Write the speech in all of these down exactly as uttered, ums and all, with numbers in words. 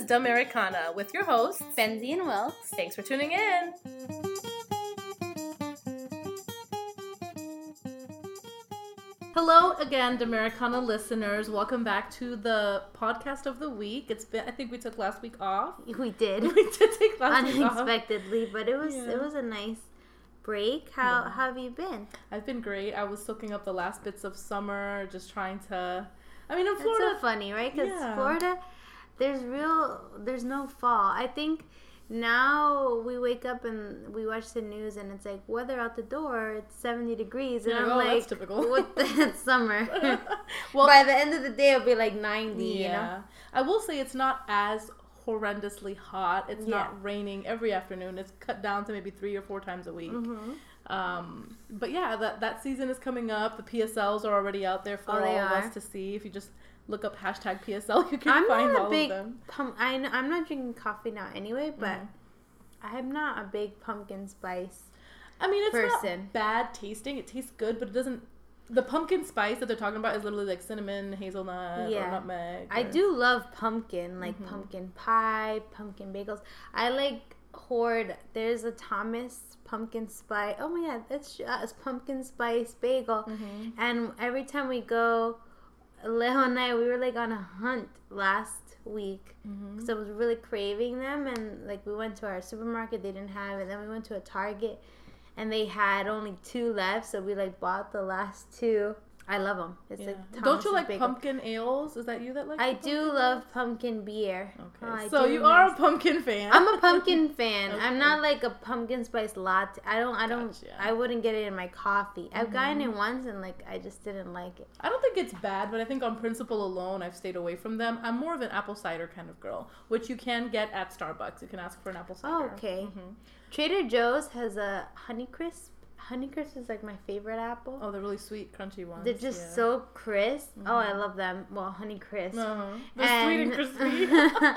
D'Americana with your hosts, Benzie and Wilkes. Thanks for tuning in. Hello again, D'Americana listeners. Welcome back to the podcast of the week. It's been, I think we took last week off. We did. We did take last week off. Unexpectedly, but it was Yeah. it was a nice break. How, Yeah. how have you been? I've been great. I was soaking up the last bits of summer, just trying to, I mean, in It's Florida. so funny, right? Because Yeah. Florida, there's real, there's no fall. I think now we wake up and we watch the news and it's like weather out the door, it's seventy degrees, and Yeah, I'm oh, like, that's typical. what the, it's summer. Well, by the end of the day, it'll be like ninety, yeah. you know? I will say it's not as horrendously hot. It's Yeah. not raining every afternoon. It's cut down to maybe three or four times a week. Mm-hmm. Um, but yeah, that that season is coming up. The P S Ls are already out there for Oh, all they of are? us to see. If you just look up hashtag P S L, you can I'm find not all a big of them. pump. I know, I'm not drinking coffee now anyway, but Mhm. I'm not a big pumpkin spice. I mean, it's person. not bad tasting. It tastes good, but it doesn't. The pumpkin spice that they're talking about is literally like cinnamon, hazelnut, Yeah. or nutmeg. I or- do love pumpkin, like Mhm. pumpkin pie, pumpkin bagels. I like Horde. There's a Thomas pumpkin spice. Oh my god, it's, uh, it's pumpkin spice bagel. Mhm. And every time we go, Leo and I, we were like on a hunt last week. Mhm. So I was really craving them, and like we went to our supermarket, they didn't have it. Then we went to a Target, and they had only two left, so we like bought the last two. I love them. It's Yeah. like Don't Thomas's you like bagel. pumpkin ales? Is that you that like? I the do pumpkin love ales? pumpkin beer. Okay, Oh, I so do you are a miss- pumpkin fan. I'm a pumpkin fan. Okay. I'm not like a pumpkin spice latte. I don't. I don't. Gotcha. I wouldn't get it in my coffee. I've gotten Mhm. it once and like I just didn't like it. I don't think it's bad, but I think on principle alone, I've stayed away from them. I'm more of an apple cider kind of girl, which you can get at Starbucks. You can ask for an apple cider. Oh, okay. Mhm. Trader Joe's has a Honeycrisp. Honeycrisp is like my favorite apple. Oh, they're really sweet, crunchy ones. They're just yeah. so crisp. Oh, I Mhm. love them. Well, Honeycrisp. Uh-huh. They're sweet and crispy.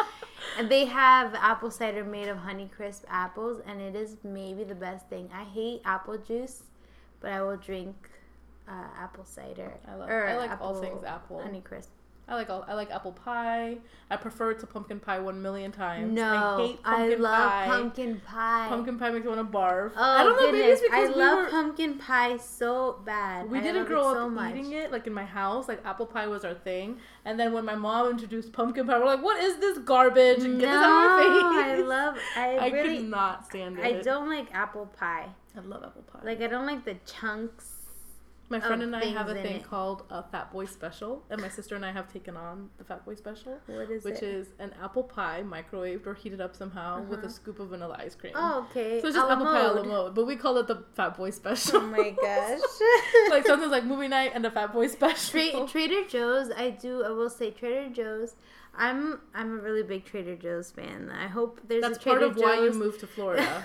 And they have apple cider made of Honeycrisp apples, and it is maybe the best thing. I hate apple juice, but I will drink uh, apple cider. I love. or I like apple all things apple. Honeycrisp. I like all. I like apple pie. I prefer it to pumpkin pie one million times. No, I hate I pumpkin love pie. pumpkin pie. Pumpkin pie makes me want to barf. Oh, I don't know. goodness. Maybe it's because I we love were, pumpkin pie so bad. We I didn't love grow it up so much. eating it like in my house. Like apple pie was our thing, and then when my mom introduced pumpkin pie, we're like, "What is this garbage?" And No, get this out of my I face. love. I, I really. could not stand it. I don't like apple pie. I love apple pie. Like I don't like the chunks. my friend of and I have a things in thing it. called a Fat Boy Special, and my sister and I have taken on the Fat Boy Special, What is which it? is an apple pie microwaved or heated up somehow with Uh-huh. a scoop of vanilla ice cream. Oh, okay. So it's just A la apple pie a la mode. mode, but we call it the Fat Boy Special. Oh my gosh. Like something like movie night and the Fat Boy Special. Tra- Trader Joe's, I do. I will say Trader Joe's. I'm I'm a really big Trader Joe's fan. I hope there's That's a Trader part of why you Joe's. moved to Florida.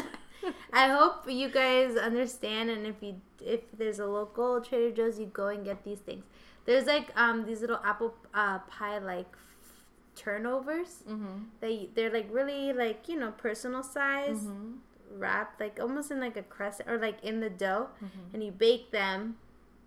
I hope you guys understand, and if you if there's a local Trader Joe's, you go and get these things. There's like um these little apple uh, pie like f- turnovers. Mm-hmm. They they're like really like you know personal size, Mm-hmm. wrapped like almost in like a crescent or like in the dough, Mm-hmm. and you bake them.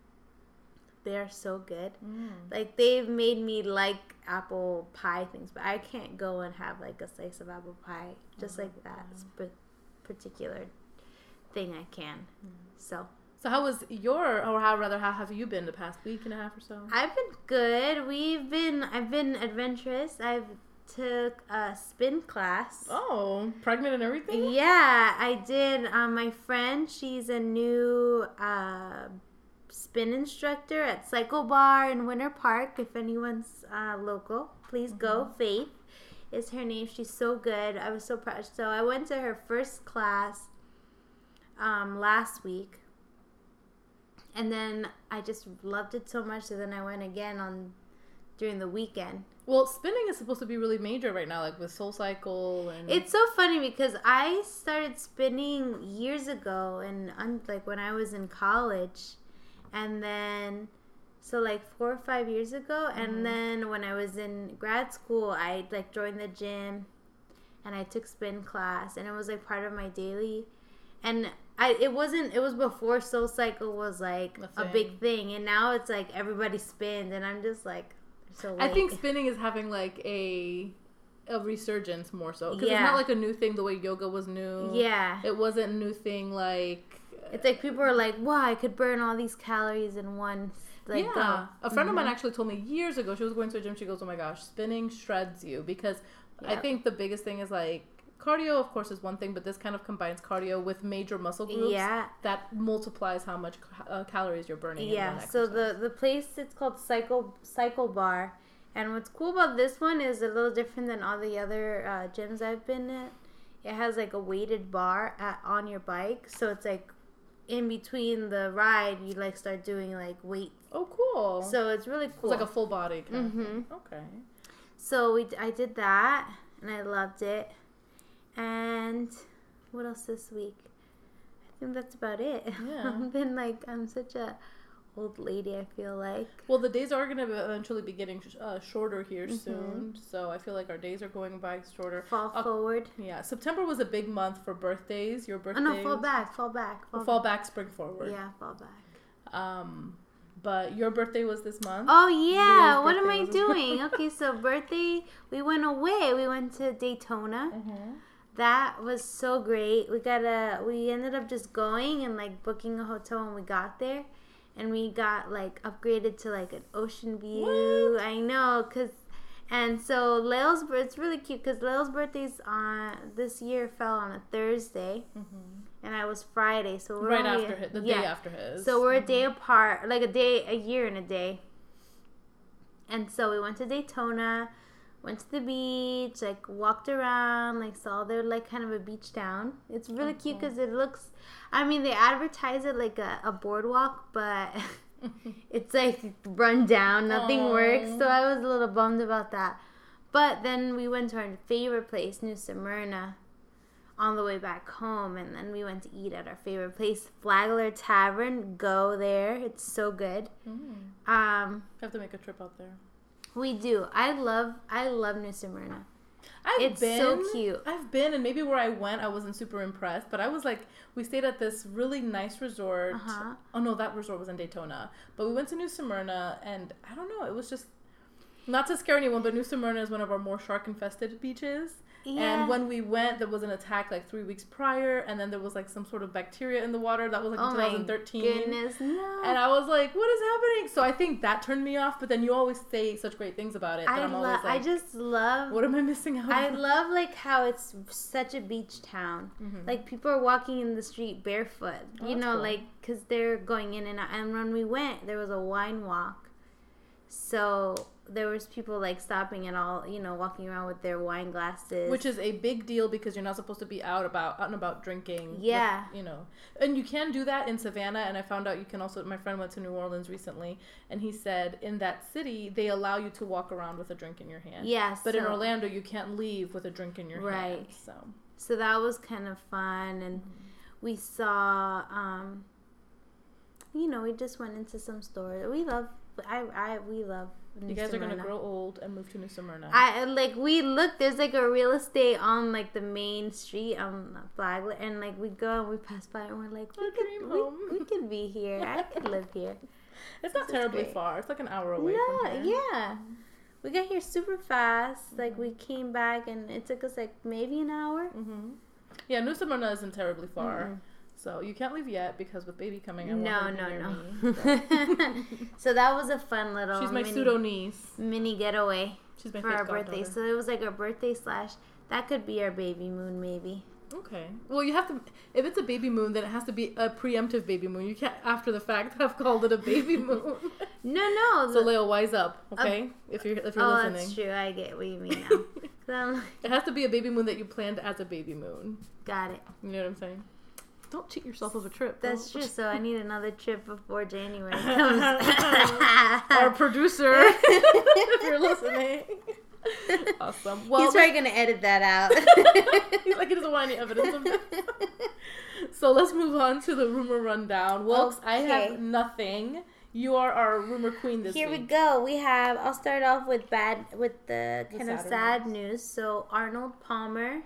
They are so good. Mm. Like they've made me like apple pie things, but I can't go and have like a slice of apple pie just Oh, like that wow. sp- particular thing. I can. So So how was your, or how rather, how have you been the past week and a half or so? I've been good. We've been. I've been adventurous. I've took a spin class. Oh, pregnant and everything? Yeah, I did. Um, my friend, she's a new uh, spin instructor at Cycle Bar in Winter Park. If anyone's uh, local, please go. Mhm. Faith is her name. She's so good. I was so proud. So I went to her first class um, last week. And then I just loved it so much. So then I went again on during the weekend. Well, spinning is supposed to be really major right now, like with Soul Cycle and... It's so funny because I started spinning years ago, and un- like when I was in college, and then so like four or five years ago, Mhm. and then when I was in grad school, I like joined the gym, and I took spin class, and it was like part of my daily, and I it wasn't it was before Soul Cycle was like A a big thing, and now it's like everybody spins, and I'm just like so. I think late. spinning is having like a a resurgence more so. Because Yeah. it's not like a new thing the way yoga was new. Yeah. It wasn't a new thing like... It's like people are like, wow, I could burn all these calories in one, like, yeah. go. A friend Mm-hmm. of mine actually told me years ago, she was going to a gym, she goes, oh my gosh, spinning shreds you. Because I Yep. think the biggest thing is like, cardio, of course, is one thing, but this kind of combines cardio with major muscle groups. Yeah. That multiplies how much uh, calories you're burning. Yeah, in one so exercise. the, the place, it's called Cycle Cycle Bar. And what's cool about this one is a little different than all the other uh, gyms I've been at. It has like a weighted bar at, on your bike. So it's like in between the ride, you like start doing like weights. Oh, cool. So it's really cool. It's like a full body kind Mm-hmm. of thing. Okay. So we, I did that, and I loved it. And what else this week? I think that's about it. Yeah. I've been like, I'm such a old lady, I feel like. Well, the days are going to eventually be getting uh, shorter here Mm-hmm. soon. So I feel like our days are going by shorter. Fall Uh, forward. Yeah. September was a big month for birthdays. Your Oh, birthday. no, fall back, fall back. Fall, fall back, spring forward. Yeah, fall back. Um, but your birthday was this month. Oh, yeah. Leo's What am birthday I was this month. doing? Okay, so birthday, we went away. We went to Daytona. Mm-hmm. That was so great. We got a, we ended up just going and like booking a hotel when we got there. And we got like upgraded to like an ocean view. What? I know, cause, and so Leo's, it's really cute because Leo's birthday's on, this year fell on a Thursday. Mm-hmm. And I was Friday, so we're Right only, after his, the yeah. day after his. So we're Mhm. a day apart, like a day, a year and a day. And so we went to Daytona, went to the beach, like walked around, like saw they're like kind of a beach town. It's really Oh, cute cool. because it looks, I mean, they advertise it like a, a boardwalk, but it's like run down, nothing Aw. works. So I was a little bummed about that. But then we went to our favorite place, New Smyrna, on the way back home, and then we went to eat at our favorite place, Flagler Tavern. Go there, it's so good. Mm. Um, Have to make a trip out there. we do. I love, I love New Smyrna. I've It's been, so cute. I've been, and maybe where I went, I wasn't super impressed. But I was like, we stayed at this really nice resort. Uh-huh. Oh no, that resort was in Daytona. But we went to New Smyrna, and I don't know, it was just not to scare anyone. But New Smyrna is one of our more shark-infested beaches. Yeah. And when we went, there was an attack like three weeks prior, and then there was like some sort of bacteria in the water. That was like Oh in my twenty thirteen. goodness, no. And I was like, what is happening? So I think that turned me off, but then you always say such great things about it that I I'm love. always like, I just love. what am I missing out I on? love like how it's such a beach town. Mhm. Like people are walking in the street barefoot. Oh, you that's know, cool. like because they're going in and out. And when we went, there was a wine walk, so there was people like stopping and all, you know, walking around with their wine glasses. Which is a big deal because you're not supposed to be out about out and about drinking. with- Yeah. you know, and you can do that in Savannah. And I found out you can also. My friend went to New Orleans recently, and he said in that city they allow you to walk around with a drink in your hand. Yes, But in so- Orlando, you can't leave with a drink in your hand. Right. So. So that was kind of fun, and we saw, um, you know, we just went into some stores. We love, I, I, we love. New You guys are gonna Smyrna. grow old and move to New Smyrna. I like we look. There's like a real estate on like the main street on Flagler, and like we go and we pass by and we're like, we Our could, dream we, home. we could be here. I could live here. It's not This is terribly great. far. It's like an hour away No, from here. yeah. We got here super fast. Like we came back and it took us like maybe an hour. Mm-hmm. Yeah, New Smyrna isn't terribly far. Mm-mm. So you can't leave yet because with baby coming, I want No, her to no, be near no. me, So that was a fun little so. She's my mini, pseudo niece. mini getaway She's my for fake our birthday. goddaughter. So it was like our birthday slash. That could be our baby moon, maybe. Okay. Well, you have to. If it's a baby moon, then it has to be a preemptive baby moon. You can't, after the fact, have called it a baby moon. No, no. So the- Leo, wise up, okay? if you're if you're oh, listening, that's true. I get what you mean now. 'Cause I'm like, it has to be a baby moon that you planned as a baby moon. got it. You know what I'm saying? Don't cheat yourself of a trip. That's Don't- true. So I need another trip before January comes. Our producer, if you're listening. Awesome. Well, He's probably gonna edit that out. he's like, he doesn't want any evidence of this. So let's move on to the rumor rundown. Wilkes, I Okay. have nothing. You are our rumor queen this Here week. we go. We have. I'll start off with bad, with the The kind of sadder sad news. So Arnold Palmer,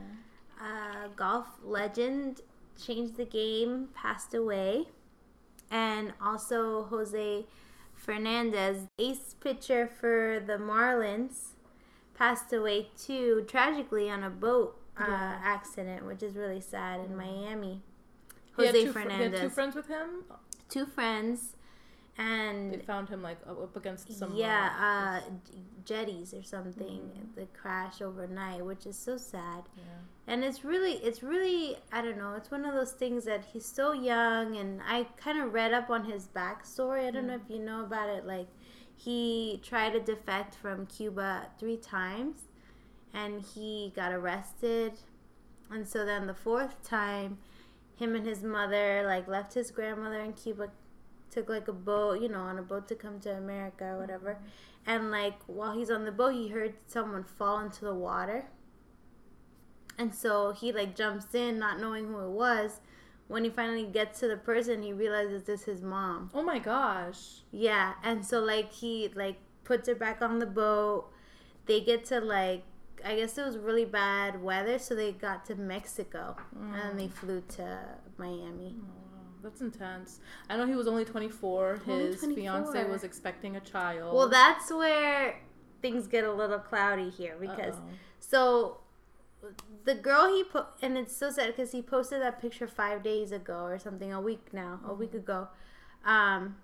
uh, golf legend, changed the game, passed away, and also Jose Fernandez, ace pitcher for the Marlins, passed away too, tragically on a boat uh, Yeah. accident, which is really sad in Miami. He had Jose two fr- he Fernandez. had two friends with him. Two friends, and They found him like up against some yeah, uh, jetties or something. Mm. The crash overnight, which is so sad. Yeah. And it's really, it's really, I don't know. It's one of those things that he's so young, and I kind of read up on his backstory. I don't Mm. know if you know about it. Like, he tried to defect from Cuba three times, and he got arrested. And so then the fourth time, him and his mother like left his grandmother in Cuba, took like a boat, you know, on a boat to come to America or whatever. And like while he's on the boat, he heard someone fall into the water. And so he like jumps in, not knowing who it was. When he finally gets to the person, he realizes this is his mom. Oh my gosh. Yeah, and so like he like puts her back on the boat. They get to like, I guess it was really bad weather, so they got to Mexico, Mm. and they flew to Miami. Oh, wow. That's intense. I know he was only twenty-four. Only His twenty-four. fiance was expecting a child. Well, that's where things get a little cloudy here because Uh-oh. so the girl he put, and it's so sad because he posted that picture five days ago or something, a week now, a week ago. Um,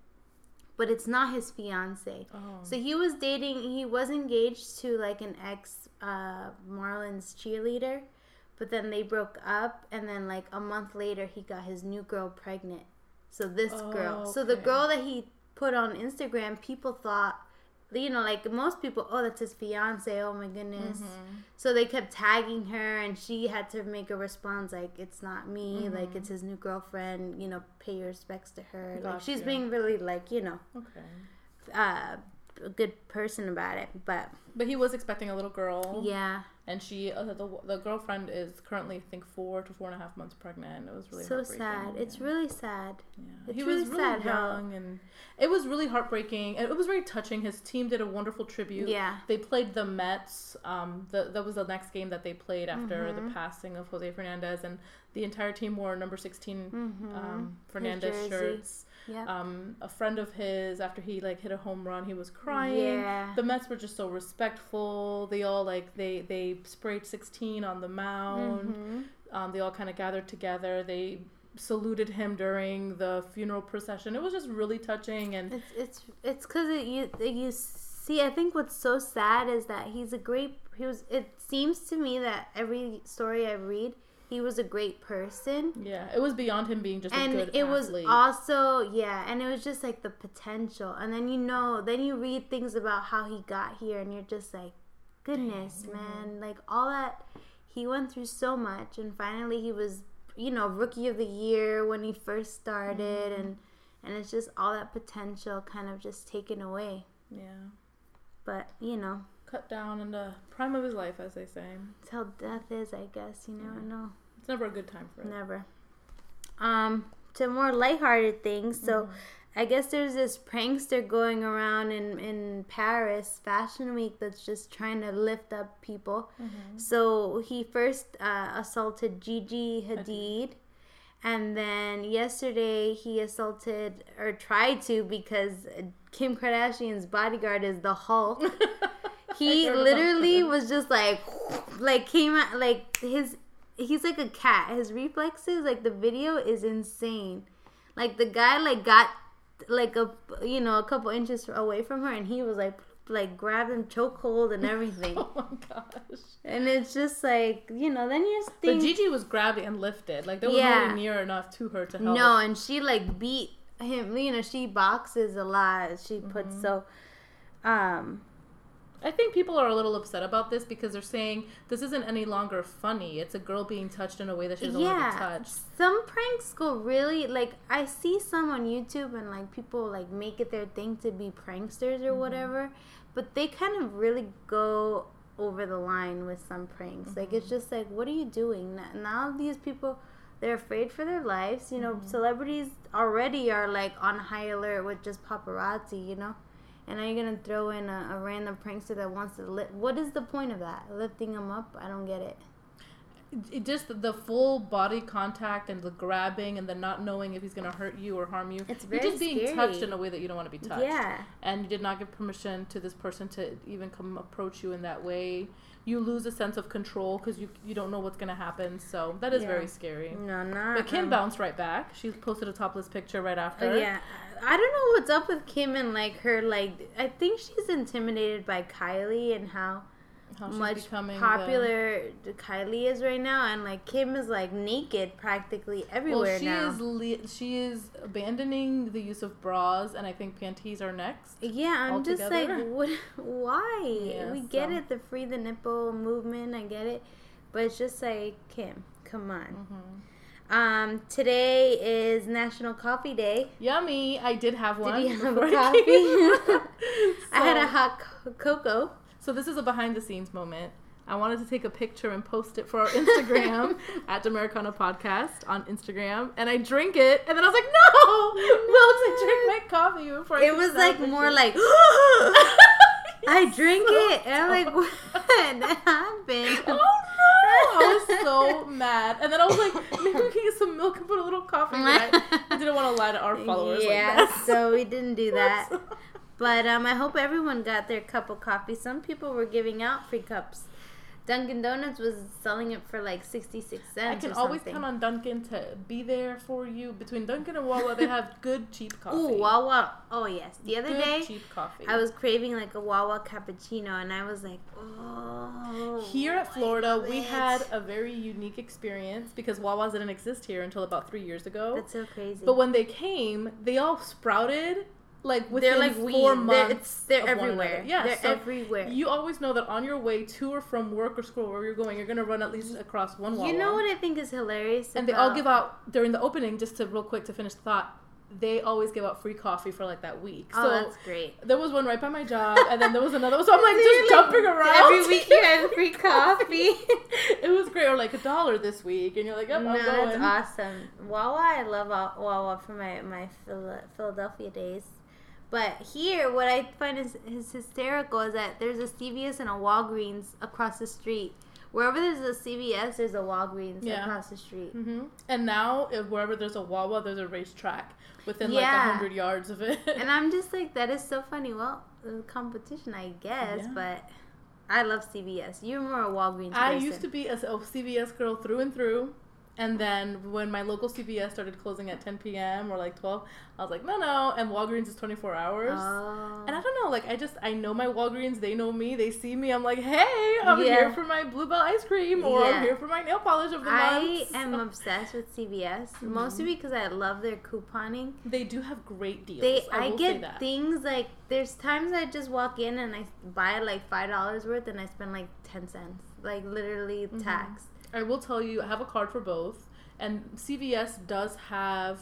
but it's not his fiance. Oh. So he was dating, he was engaged to like an ex uh, Marlins cheerleader, but then they broke up, and then like a month later he got his new girl pregnant. So this Oh, girl, so the okay. girl that he put on Instagram, people thought, you know, like most people, oh, that's his fiance, oh my goodness. Mm-hmm. So they kept tagging her, and she had to make a response like, it's not me, Mm-hmm. like it's his new girlfriend, you know, pay your respects to her. Like she's Gotcha. being really like, you know, Okay. uh, a good person about it. But But he was expecting a little girl. yeah, And she, uh, the, the girlfriend is currently, I think, four to four and a half months pregnant. It was really so heartbreaking. sad. It's Yeah. really sad. Yeah. It's He really was really sad how- young, and it was really heartbreaking. And it was very touching. His team did a wonderful tribute. Yeah. They played the Mets. Um, the, that was the next game that they played after Mm-hmm. the passing of Jose Fernandez, and the entire team wore number sixteen Mm-hmm. um, Fernandez jersey. shirts. Yeah. Um, a friend of his, after he like hit a home run, he was crying. Yeah. The Mets were just so respectful. They all like they they sprayed sixteen on the mound. Mhm. Um, they all kind of gathered together. They saluted him during the funeral procession. It was just really touching. And It's it's it's because it, you you see. I think what's so sad is that he's a great. He was. It seems to me that every story I read, he was a great person. yeah, it was beyond him being just And a good it was athlete. also, yeah, and it was just like the potential. And then you know, then you read things about how he got here, and you're just like, goodness, man, like all that he went through so much, and finally he was, you know, rookie of the year when he first started, Mm-hmm. and and it's just all that potential kind of just taken away. Yeah, But you know, cut down in the prime of his life, as they say. it's how death is, I guess. You never Yeah. know. It's never a good time for it. Never. Um, to more lighthearted things. So, Mm-hmm. I guess there's this prankster going around in in Paris Fashion Week that's just trying to lift up people. Mm-hmm. So he first uh, assaulted Gigi Hadid, and then yesterday he assaulted or tried to because Kim Kardashian's bodyguard is the Hulk. He I heard about literally that. was just like, like came out like his. He's like a cat. His reflexes, like the video is insane. Like the guy, like got like a you know a couple inches away from her, and he was like like grabbed him chokehold and everything. Oh my gosh. And it's just like, you know, then you just But think, Gigi was grabbed and lifted. Like, there was Yeah. nobody near enough to her to help. no, and she like beat him. You know, she boxes a lot. She puts Mm-hmm. so. Um, I think people are a little upset about this because they're saying this isn't any longer funny. It's a girl being touched in a way that she doesn't want to be yeah, touched. some pranks go really like I see some on YouTube and like people like make it their thing to be pranksters or Mm-hmm. whatever, but they kind of really go over the line with some pranks. Like Mm-hmm. it's just like, what are you doing now? Now these people, they're afraid for their lives. You know, Mm-hmm. celebrities already are like on high alert with just paparazzi. You know. And now you're gonna throw in a, a random prankster that wants to lift. What is the point of that? Lifting them up? I don't get it. it just the full body contact and the grabbing and the not knowing if he's going to hurt you or harm you. It's very You're just being scary. touched in a way that you don't want to be touched. Yeah. And you did not give permission to this person to even come approach you in that way. You lose a sense of control because you you don't know what's going to happen. So that is yeah. very scary. No, not. But Kim um, bounced right back. She posted a topless picture right after. Uh, yeah. I don't know what's up with Kim and like her, like, I think she's intimidated by Kylie and how, How she's much becoming popular the... Kylie is right now, and like Kim is like naked practically everywhere well, she now. is le- she is abandoning the use of bras, and I think panties are next. Yeah, I'm altogether. just like, what? Why? Yeah, we get so. it, the free the nipple movement, I get it, but it's just like, Kim, come on. Mm-hmm. Um, today is National Coffee Day. Yummy! I did have one. Did you have a before I coffee? came. I had So- a hot co- cocoa. So this is a behind the scenes moment. I wanted to take a picture and post it for our Instagram at Americana Podcast on Instagram, and I drink it, and then I was like, no, Wilkes, I drank my coffee before. I It took was that like picture. more like I drink So it, and I'm like, what happened? Oh no! I was so mad, and then I was like, maybe we can get some milk and put a little coffee. But I, I didn't want to lie to our followers. Yeah, like that. so we didn't do that. But um, I hope everyone got their cup of coffee. Some people were giving out free cups. Dunkin' Donuts was selling it for like sixty-six I cents. can or always something. count on Dunkin' to be there for you. Between Dunkin' and Wawa, they have good cheap coffee. Ooh, Wawa. Oh, yes. The other good, day, cheap coffee. I was craving like a Wawa cappuccino, and I was like, oh. Here at I Florida, love we it. had a very unique experience because Wawa's didn't exist here until about three years ago. That's so crazy. But when they came, they all sprouted like within they're like four weeds. They're, months. it's, they're of one everywhere. another. Yeah, they're so everywhere. You always know that on your way to or from work or school, wherever you're going, you're gonna run at least across one Wawa. You know what I think is hilarious? And they all about- give out during the opening. Just to real quick to finish the thought. They always give out free coffee for like that week. Oh, so that's great. there was one right by my job, and then there was another one. So I'm like So just you're, like, jumping around. Every week you had free coffee. It was great. Or like a dollar this week, and you're like, yep, No, I'm going. that's awesome. Wawa, I love Wawa from my, my Phila- Philadelphia days. But here, what I find is, is hysterical is that there's a C V S and a Walgreens across the street. Wherever there's a C V S, there's a Walgreens Yeah. across the street. Mm-hmm. And now, if wherever there's a Wawa, there's a racetrack within like Yeah. a hundred yards of it. And I'm just like, that is so funny. Well, uh, competition, I guess, Yeah. but I love C V S. You're more a Walgreens I person. used to be a, a C V S girl through and through. And then when my local C V S started closing at ten p.m. or like twelve, I was like, no, no. And Walgreens is twenty-four hours. Oh. And I don't know, like, I just, I know my Walgreens, they know me, they see me, I'm like, hey, I'm Yeah. here for my Bluebell ice cream, or Yeah. I'm here for my nail polish of the I month. am obsessed with C V S, Mhm. mostly because I love their couponing. They do have great deals. They, I, I, will say get that. things like, there's times I just walk in and I buy like five dollars worth and I spend like ten cents, like literally Mhm. tax. I will tell you, I have a card for both, and C V S does have,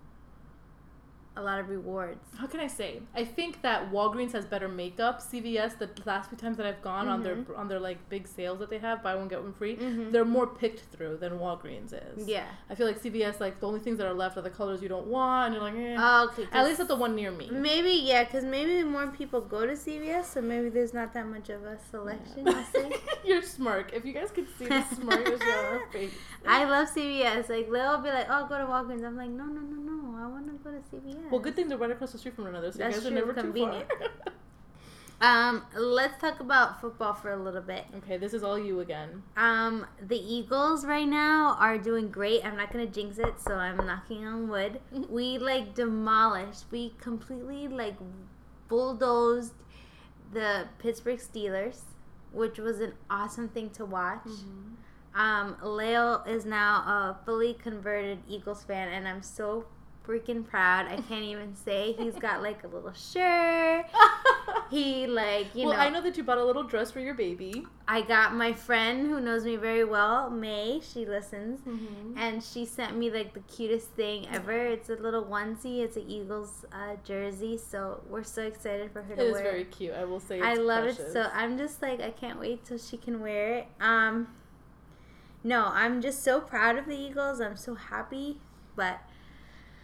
A lot of rewards. how can I say? I think that Walgreens has better makeup. C V S, the last few times that I've gone on their Mhm. on their like big sales that they have, buy one get one free, Mhm. they're more picked through than Walgreens is. Yeah. I feel like C V S, like the only things that are left are the colors you don't want, and you're like, eh. Oh, okay. At least at the one near me. Maybe, yeah, because maybe more people go to C V S, so maybe there's not that much of a selection, Yeah. I'll say. Your smirk. If you guys could see the smirk that's on her face. I love C V S. Like, they'll be like, oh, go to Walgreens. I'm like, no, no, no, no. I want to go to C V S. Well, good thing they're right across the street from one another, so That's you guys are true, never convenient. too far. Um, let's talk about football for a little bit. Okay, this is all you again. Um, the Eagles right now are doing great. I'm not gonna jinx it, so I'm knocking on wood. We like demolished. We completely like bulldozed the Pittsburgh Steelers, which was an awesome thing to watch. Mm-hmm. Um, Leo is now a fully converted Eagles fan, and I'm so freaking proud. I can't even say. He's got like a little shirt. He like, you well, know. I know that you bought a little dress for your baby. I got my friend who knows me very well, May. She listens. Mm-hmm. And she sent me like the cutest thing ever. It's a little onesie. It's an Eagles uh, jersey. So we're so excited for her It to is wear very cute. I will say it's I love precious. it. So I'm just like, I can't wait till she can wear it. Um, no, I'm just so proud of the Eagles. I'm so happy. But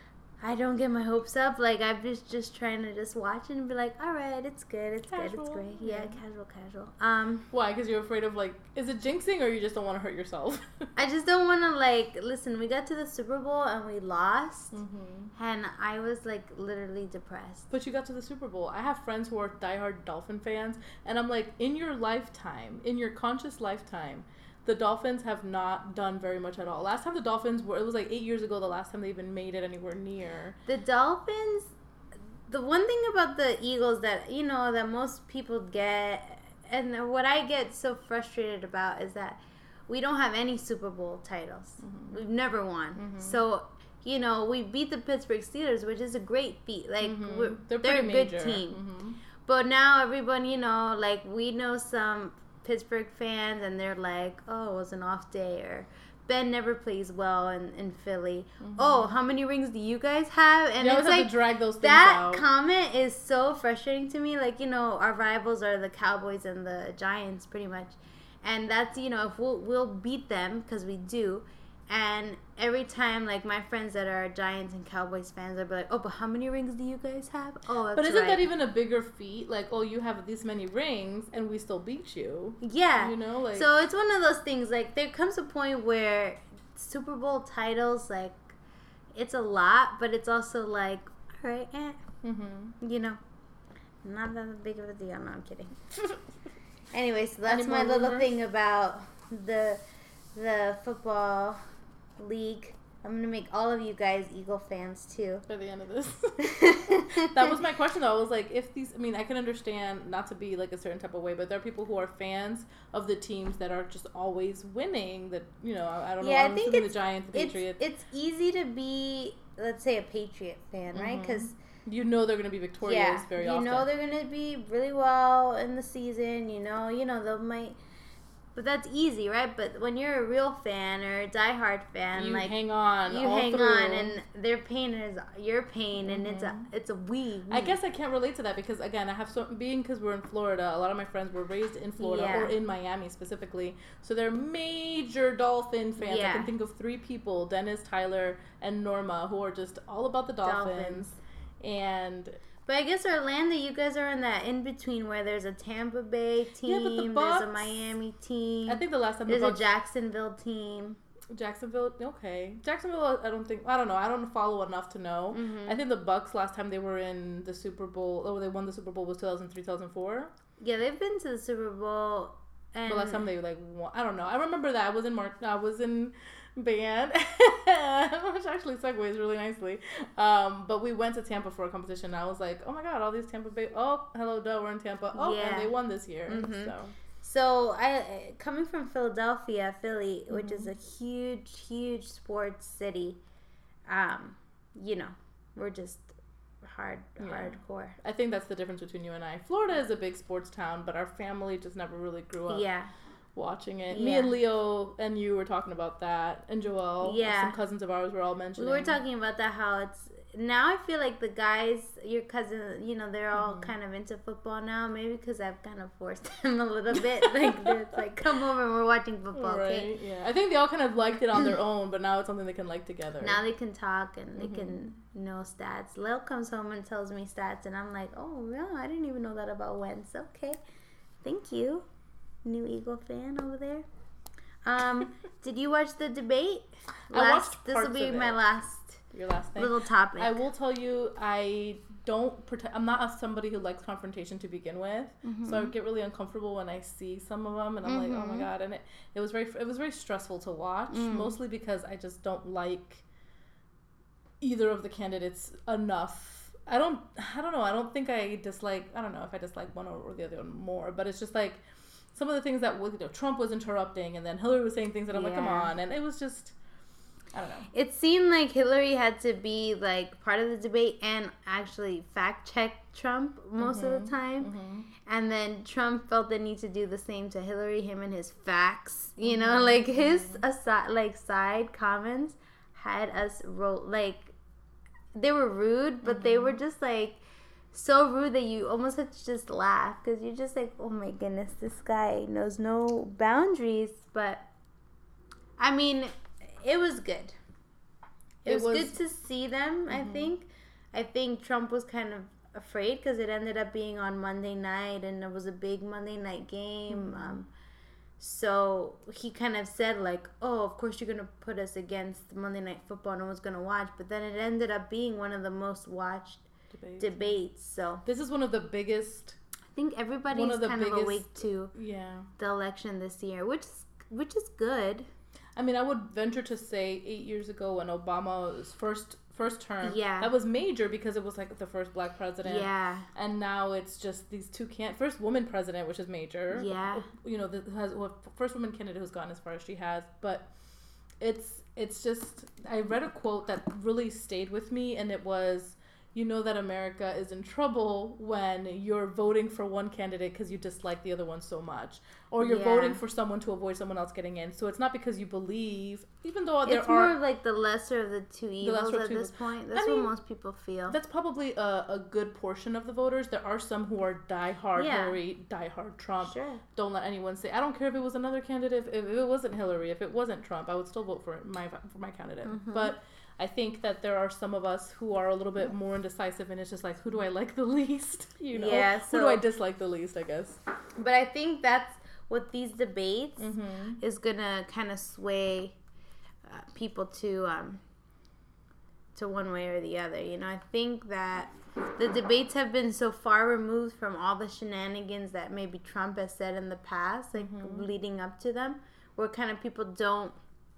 I don't get my hopes up. Like, I'm just, just trying to just watch and be like, all right, it's good, it's Casual. good, it's great. Yeah. Yeah, casual, casual. Um, Why? Because you're afraid of, like, is it jinxing or you just don't want to hurt yourself? I just don't want to, like, listen, we got to the Super Bowl and we lost, Mm-hmm. and I was, like, literally depressed. But you got to the Super Bowl. I have friends who are diehard Dolphin fans, and I'm like, in your lifetime, in your conscious lifetime, the Dolphins have not done very much at all. Last time the Dolphins were, it was like eight years ago, the last time they even made it anywhere near. The Dolphins, the one thing about the Eagles that, you know, that most people get, and what I get so frustrated about is that we don't have any Super Bowl titles. Mm-hmm. We've never won. Mm-hmm. So, you know, we beat the Pittsburgh Steelers, which is a great feat. Like, mm-hmm. we're, they're, they're a major. good team. Mm-hmm. But now everyone, you know, like, we know some Pittsburgh fans, and they're like, oh, it was an off day, or Ben never plays well in, in Philly. Mm-hmm. Oh, how many rings do you guys have? And you it's always have like, to drag those things that out. comment is so frustrating to me. Like, you know, our rivals are the Cowboys and the Giants, pretty much. And that's, you know, if we'll, we'll beat them, because we do. And every time, like, my friends that are Giants and Cowboys fans, they'll be like, oh, but how many rings do you guys have? Oh, that's But isn't right. that even a bigger feat? Like, oh, you have this many rings, and we still beat you. Yeah. You know, like... So it's one of those things, like, there comes a point where Super Bowl titles, like, it's a lot, but it's also like, all right, eh. Mm-hmm. You know, not that big of a deal. No, I'm kidding. Anyway, so that's my little rumors? thing about the the football league. I'm going to make all of you guys Eagle fans, too. By the end of this. That was my question, though. I was like, if these... I mean, I can understand not to be, like, a certain type of way, but there are people who are fans of the teams that are just always winning. That, you know, I, I don't yeah, know. I'm I think assuming it's, the Giants, the it's, Patriots. It's easy to be, let's say, a Patriot fan, right? Because... Mm-hmm. You know they're going to be victorious yeah, very you often. You know they're going to be really well in the season. You know, you know, they might... But that's easy, right? But when you're a real fan or a diehard fan, you like hang on, you all hang through. on, and their pain is your pain, mm-hmm. and it's a it's a we, we. I guess I can't relate to that because again, I have so being because we're in Florida. A lot of my friends were raised in Florida yeah. or in Miami specifically, so they're major Dolphin fans. Yeah. I can think of three people: Dennis, Tyler, and Norma, who are just all about the Dolphins. Dolphins. And but I guess Orlando, you guys are in that in between where there's a Tampa Bay team, yeah, but the Bucks, there's a Miami team. I think the last time there's the Bucks, a Jacksonville team. Jacksonville, okay. Jacksonville, I don't think, I don't know. I don't follow enough to know. Mm-hmm. I think the Bucks last time they were in the Super Bowl, oh, they won the Super Bowl was two thousand three, two thousand four. Yeah, they've been to the Super Bowl. And the last time they like won, I don't know. I remember that I was in Mark, I was in band, which actually segues really nicely. Um, but we went to Tampa for a competition. And I was like, oh my god, all these Tampa Bay. Oh, hello, Duh, we're in Tampa. Oh, yeah. And they won this year. Mm-hmm. So. So I coming from Philadelphia, Philly, mm-hmm. which is a huge, huge sports city. Um, you know, we're just hard, yeah. hardcore. I think that's the difference between you and I. Florida is a big sports town, but our family just never really grew up. Yeah. Watching it. Yeah. Me and Leo and you were talking about that, and Joelle. Yeah. Some cousins of ours were all mentioning. We were talking about that, how it's now I feel like the guys, your cousin, you know, they're all mm-hmm. kind of into football now. Maybe because I've kind of forced them a little bit. Like, it's like, come over and we're watching football, right, okay? Yeah. I think they all kind of liked it on their own, but now it's something they can like together. Now they can talk and they mm-hmm. can know stats. Lil comes home and tells me stats, and I'm like, oh, yeah, I didn't even know that about Wentz. Okay. Thank you, new Eagle fan over there. Um, did you watch the debate? Last, I watched this parts will be of my it. last, Your last thing. little topic. I will tell you, I don't pretend. I'm not a, somebody who likes confrontation to begin with, mm-hmm. so I get really uncomfortable when I see some of them, and I'm mm-hmm. like, oh my god! And it, it was very, it was very stressful to watch, mm. mostly because I just don't like either of the candidates enough. I don't, I don't know. I don't think I dislike. I don't know if I dislike one or, or the other one more, but it's just like. Some of the things that you know, Trump was interrupting, and then Hillary was saying things that I'm yeah. like, come on, and it was just, I don't know. It seemed like Hillary had to be like part of the debate and actually fact check Trump most mm-hmm. of the time, mm-hmm. and then Trump felt the need to do the same to Hillary, him and his facts, you mm-hmm. know, like his mm-hmm. aside, like side comments had us roll like they were rude, but mm-hmm. they were just like. So rude that you almost had to just laugh because you're just like, oh my goodness, this guy knows no boundaries. But I mean, it was good. it, it was, was good to see them. Mm-hmm. I think. I think Trump was kind of afraid because it ended up being on Monday night, and it was a big Monday night game. Mm-hmm. Um, so he kind of said like, "Oh, of course you're gonna put us against Monday Night Football. No one's gonna watch." But then it ended up being one of the most watched debates. debates so this is one of the biggest. I think everybody's of kind biggest, of awake to yeah the election this year, which is, which is good. I mean, I would venture to say eight years ago when Obama's first first term, yeah, that was major because it was like the first black president. Yeah. And now it's just these two can first woman president, which is major. Yeah. You know, the has well, first woman candidate who's gone as far as she has, but it's it's just I read a quote that really stayed with me, and it was, you know that America is in trouble when you're voting for one candidate because you dislike the other one so much. Or you're yeah. voting for someone to avoid someone else getting in. So it's not because you believe, even though there it's are... It's more like the lesser of the two evils the at two this evils. point. That's I mean, what most people feel. That's probably a, a good portion of the voters. There are some who are diehard yeah. Hillary, diehard Trump. Sure. Don't let anyone say, I don't care if it was another candidate, if, if it wasn't Hillary, if it wasn't Trump, I would still vote for my, for my candidate. Mm-hmm. But... I think that there are some of us who are a little bit more indecisive, and it's just like, who do I like the least? You know, yeah, so, who do I dislike the least? I guess. But I think that's what these debates mm-hmm. is gonna kind of sway uh, people to um, to one way or the other. You know, I think that the debates have been so far removed from all the shenanigans that maybe Trump has said in the past, like mm-hmm. leading up to them, where kind of people don't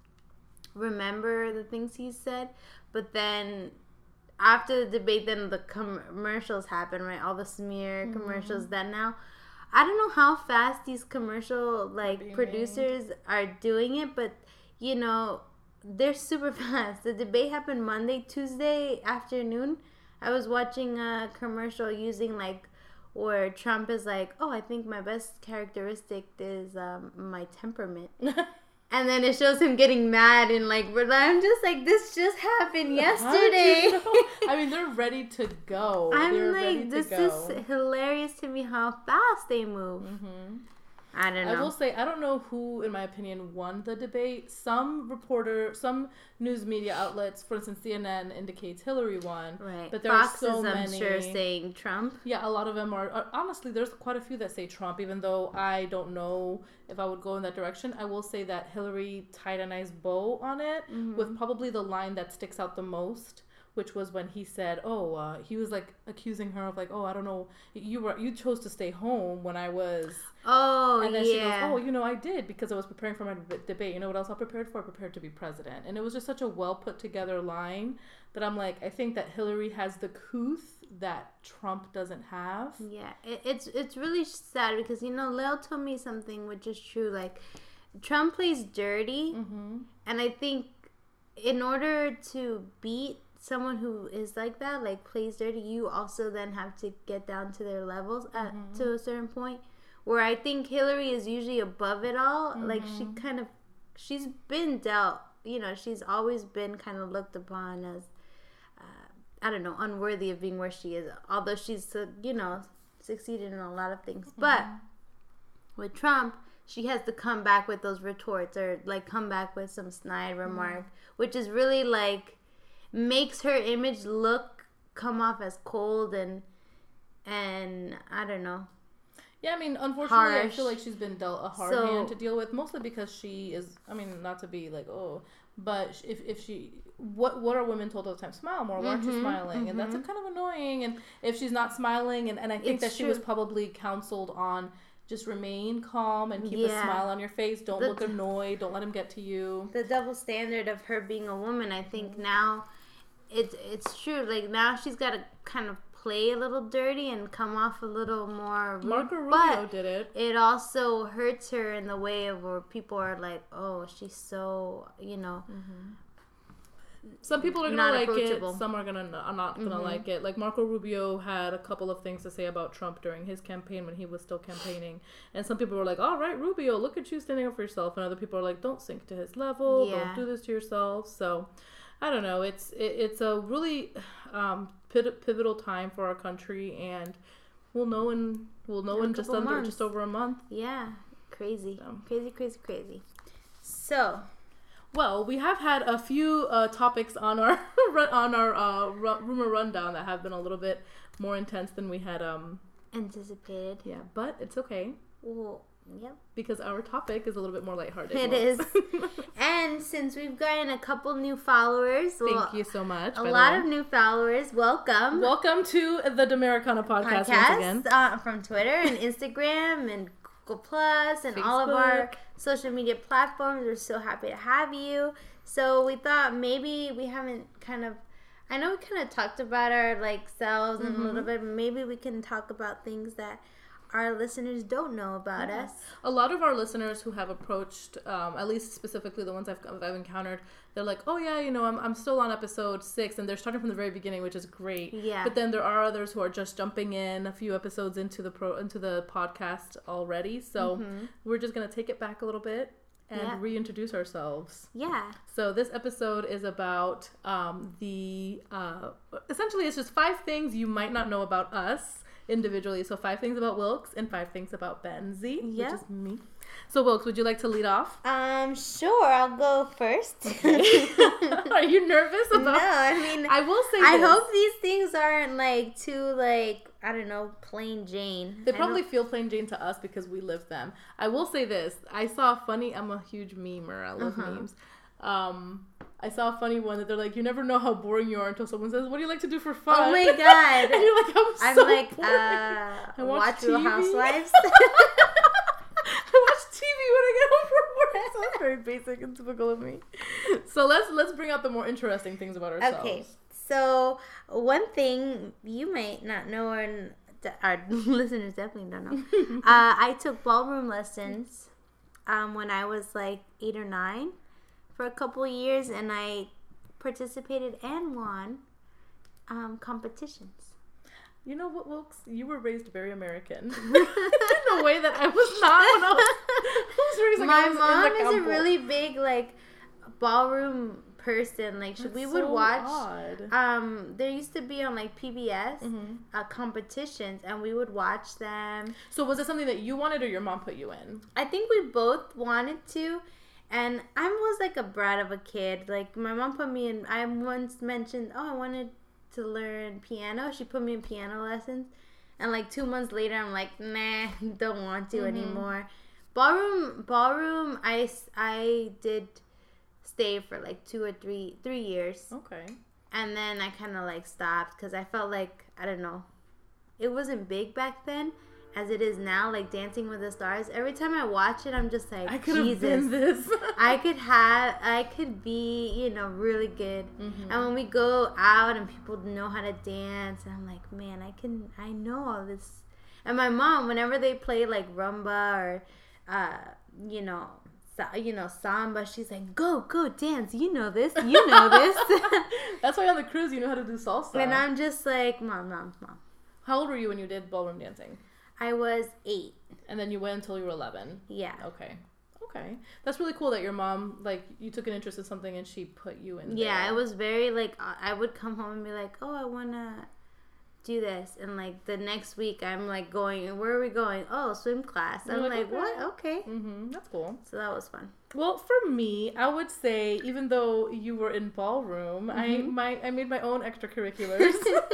remember the things he said, but then after the debate, then the com- commercials happen, right? All the smear mm-hmm. commercials. Then now, I don't know how fast these commercial like producers are doing it, but you know they're super fast. The debate happened Monday, Tuesday afternoon. I was watching a commercial using like where Trump is like, "Oh, I think my best characteristic is um, my temperament." And then it shows him getting mad and like, I'm just like, this just happened yesterday. You know? I mean, they're ready to go. I'm they're like, this is hilarious to me how fast they move. Mm-hmm. I don't know. I will say, I don't know who, in my opinion, won the debate. Some reporter, some news media outlets, for instance, C N N indicates Hillary won. Right. But there Fox are so is, many. I'm sure, saying Trump. Yeah, a lot of them are, are. Honestly, there's quite a few that say Trump, even though I don't know if I would go in that direction. I will say that Hillary tied a nice bow on it mm-hmm. with probably the line that sticks out the most, which was when he said, oh, uh, he was like accusing her of like, oh, I don't know, you were you chose to stay home when I was. Oh, and then yeah. she goes, oh, you know, I did because I was preparing for my b- debate. You know what else I prepared for? I prepared to be president. And it was just such a well put together line that I'm like, I think that Hillary has the couth that Trump doesn't have. Yeah, it, it's it's really sad because, you know, Lil told me something which is true. Like, Trump plays dirty. Mm-hmm. And I think in order to beat someone who is like that, like plays dirty, you also then have to get down to their levels at mm-hmm. to a certain point. Where I think Hillary is usually above it all. Mm-hmm. Like she kind of, she's been dealt. You know, she's always been kind of looked upon as, uh, I don't know, unworthy of being where she is. Although she's, uh, you know, succeeded in a lot of things. Mm-hmm. But with Trump, she has to come back with those retorts or like come back with some snide remark, mm-hmm. which is really like makes her image look come off as cold and and I don't know. Yeah, I mean, unfortunately, Harsh. I feel like she's been dealt a hard so, hand to deal with, mostly because she is, I mean, not to be like, oh, but if if she, what what are women told all the time? Smile more, why aren't you mm-hmm, smiling? Mm-hmm. And that's kind of annoying, and if she's not smiling, and, and I think it's that she true. was probably counseled on just remain calm and keep yeah. a smile on your face, don't the, look annoyed, don't let him get to you. The double standard of her being a woman, I think mm-hmm. now, it's, it's true, like now she's got to kind of play a little dirty and come off a little more rude, Marco Rubio did it. It also hurts her in the way of where people are like, oh, she's so, you know. Mm-hmm. Some people are gonna like it. Some are gonna are not gonna mm-hmm. like it. Like Marco Rubio had a couple of things to say about Trump during his campaign when he was still campaigning, and some people were like, "All right, Rubio, look at you standing up for yourself," and other people are like, "Don't sink to his level. Yeah. Don't do this to yourself." So, I don't know. It's it, it's a really um, pivotal time for our country, and we'll know in we'll know in, in just under months. just over a month. Yeah, crazy, so. crazy, crazy, crazy. So. Well, we have had a few uh, topics on our on our uh, ru- rumor rundown that have been a little bit more intense than we had um anticipated. Yeah, but it's okay. Well, yep. Because our topic is a little bit more lighthearted. It is. And since we've gotten a couple new followers, thank well, you so much. A lot of new followers. Welcome. Welcome to the Demericana podcast, podcast once again. Uh, from Twitter and Instagram and Google Plus and Facebook. All of our social media platforms. We're so happy to have you. So we thought maybe we haven't kind of, I know we kind of talked about our like selves mm-hmm. and a little bit, but maybe we can talk about things that our listeners don't know about yeah. us. A lot of our listeners who have approached, um, at least specifically the ones I've, I've encountered, they're like, oh yeah, you know, I'm I'm still on episode six, and they're starting from the very beginning, which is great. Yeah. But then there are others who are just jumping in a few episodes into the pro into the podcast already. So mm-hmm. we're just gonna take it back a little bit and yeah. reintroduce ourselves. Yeah. So this episode is about um, the uh, essentially it's just five things you might not know about us individually. So five things about Wilkes and five things about Benzie, yep. which is me. So Wilkes, would you like to lead off? Um, sure. I'll go first. Okay. Are you nervous about? No, I mean, I will say. I this. hope these things aren't like too like I don't know, plain Jane. They probably feel plain Jane to us because we live them. I will say this. I saw a funny. I'm a huge memer. I love uh-huh. memes. Um. I saw a funny one that they're like, you never know how boring you are until someone says, what do you like to do for fun? Oh my god. And you're like, I'm, I'm so like, boring. uh, I watch, watch Real Housewives. I watch T V when I get home from work. So that's very basic and typical of me. So let's let's bring out the more interesting things about ourselves. Okay. So one thing you might not know, or our listeners definitely don't know, uh, I took ballroom lessons um, when I was like eight or nine. For a couple of years, and I participated and won um, competitions. You know what, Wilkes? You were raised very American in a way that I was not when I was, I was raised. Like My I was mom in the is campo. a really big like ballroom person. Like That's we so would watch. Odd. Um, there used to be on like P B S mm-hmm. uh, competitions, and we would watch them. So was it something that you wanted, or your mom put you in? I think we both wanted to. And I was like a brat of a kid. Like, my mom put me in, I once mentioned, oh, I wanted to learn piano. She put me in piano lessons. And like two months later, I'm like, nah, don't want to mm-hmm. anymore. Ballroom, ballroom, I, I did stay for like two or three, three years. Okay. And then I kind of like stopped because I felt like, I don't know, it wasn't big back then. As it is now, like Dancing with the Stars. Every time I watch it, I'm just like, I could Jesus, have been this. I could have, I could be, you know, really good. Mm-hmm. And when we go out and people know how to dance, and I'm like, man, I can, I know all this. And my mom, whenever they play like rumba or, uh, you know, you know, samba, she's like, go, go dance. You know this. You know this. That's why on the cruise you know how to do salsa. And I'm just like, mom, mom, mom. How old were you when you did ballroom dancing? I was eight. And then you went until you were eleven? Yeah. Okay. Okay. That's really cool that your mom, like, you took an interest in something and she put you in Yeah, there. it was very, like, I would come home and be like, oh, I want to do this. And, like, the next week, I'm, like, going, where are we going? Oh, swim class. I'm like, like okay. what? Okay. Mm-hmm. That's cool. So that was fun. Well, for me, I would say, even though you were in ballroom, mm-hmm. I my I made my own extracurriculars.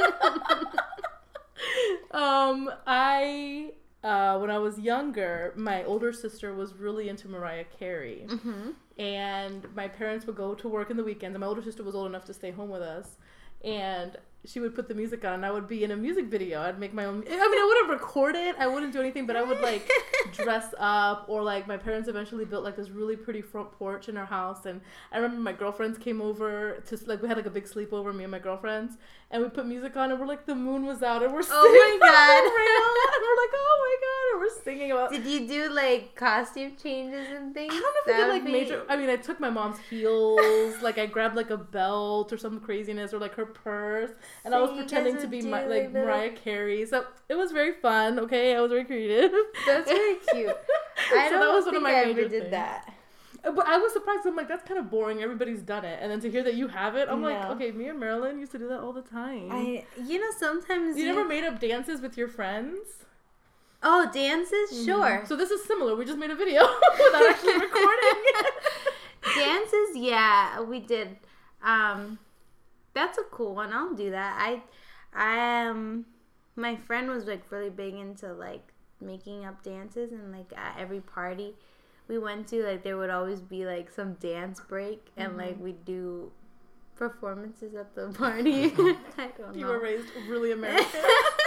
um, I... Uh, when I was younger, my older sister was really into Mariah Carey. Mm-hmm. And my parents would go to work in the weekends. And my older sister was old enough to stay home with us. And she would put the music on, and I would be in a music video. I'd make my own... I mean, I wouldn't record it. I wouldn't do anything, but I would, like, dress up. Or, like, my parents eventually built, like, this really pretty front porch in our house. And I remember my girlfriends came over to... Like, we had, like, a big sleepover, me and my girlfriends. And we put music on, and we're, like, the moon was out. And we're singing oh my God. on the rail. And we're like, oh, my God. And we're singing about... Did you do, like, costume changes and things? I don't know if I did, like, be... major... I mean, I took my mom's heels. Like, I grabbed, like, a belt or some craziness. Or, like, her purse. And so I was pretending to be my, like little... Mariah Carey. So it was very fun, okay? I was very creative. That's very cute. I so don't that was think one of my I major ever did things. that. But I was surprised. I'm like, that's kind of boring. Everybody's done it. And then to hear that you have it, I'm no. like, okay, me and Marilyn used to do that all the time. I, you know, sometimes you, you... never made up dances with your friends? Oh, dances? Mm-hmm. Sure. So this is similar. We just made a video without actually recording it. dances, yeah, we did. Um, that's a cool one. I'll do that. I, I um, my friend was like really big into like making up dances, and like at every party we went to, like there would always be like some dance break, and mm-hmm. like we'd do performances at the party. I don't know. You were raised really American.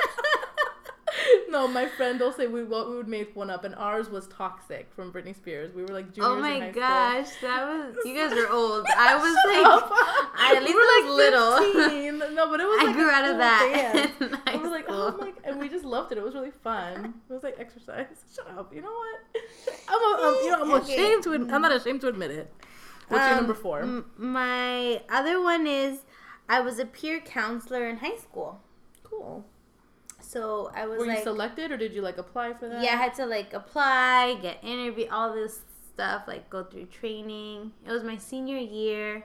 No, my friend will say we what we would make one up, and ours was "Toxic" from Britney Spears. We were like juniors oh my in high gosh, school. that was you guys were old. I was like, I at least we were like little. No, but it was. I like grew a out cool of that. We were like, oh my, and we just loved it. It was really fun. It was like exercise. Shut up. You know what? I'm, a, I'm you know I'm okay. ashamed to. I'm not ashamed to admit it. What's um, your number four? M- my other one is I was a peer counselor in high school. Cool. So I was Were like, you selected, or did you like apply for that? Yeah, I had to like apply, get interview, all this stuff, like go through training. It was my senior year,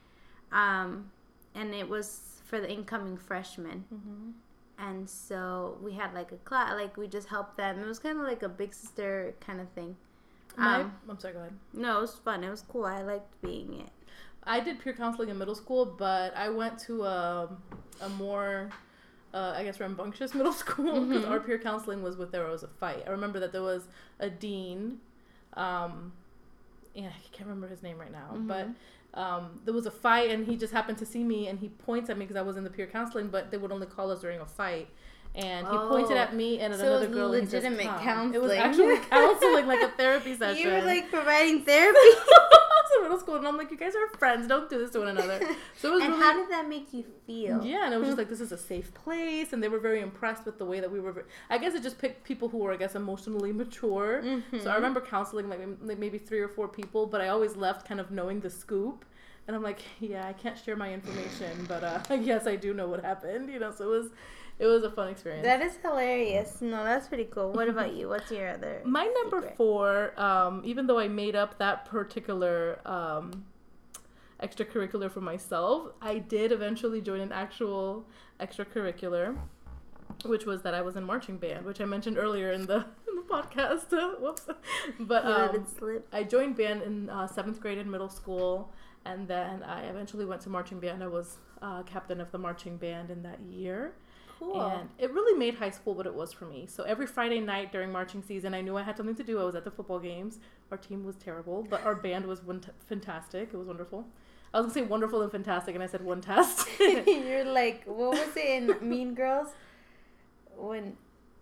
um, and it was for the incoming freshmen. Mm-hmm. And so we had like a class, like we just helped them. It was kind of like a big sister kind of thing. My, um, I'm sorry, go ahead. No, it was fun. It was cool. I liked being it. I did peer counseling in middle school, but I went to a, a more... Uh, I guess rambunctious middle school, because mm-hmm. our peer counseling was with there was a fight. I remember that there was a dean, um, yeah, I can't remember his name right now, mm-hmm. but um, there was a fight, and he just happened to see me, and he points at me because I was in the peer counseling, but they would only call us during a fight. And he oh. pointed at me and at so another it was girl. Legitimate and he says, counseling. It was actually counseling, like a therapy session. You were like providing therapy. In middle school, and I'm like, you guys are friends. Don't do this to one another. So it was and really, how did that make you feel? Yeah, and it was just like, this is a safe place, and they were very impressed with the way that we were. I guess it just picked people who were, I guess, emotionally mature. Mm-hmm. So I remember counseling like, like maybe three or four people, but I always left kind of knowing the scoop. And I'm like, yeah, I can't share my information, but uh, yes, I do know what happened. You know, so it was. It was a fun experience. That is hilarious. No, that's pretty cool. What about you? What's your other My number secret? four, um, even though I made up that particular um, extracurricular for myself, I did eventually join an actual extracurricular, which was that I was in marching band, which I mentioned earlier in the, in the podcast. Whoops. But um, I joined band in uh, seventh grade in middle school, and then I eventually went to marching band. I was uh, captain of the marching band in that year. Cool. And it really made high school what it was for me. So every Friday night during marching season, I knew I had something to do. I was at the football games. Our team was terrible, but our band was one t- fantastic. It was wonderful. I was going to say wonderful and fantastic, and I said one test. You're like, what was it in Mean Girls? When...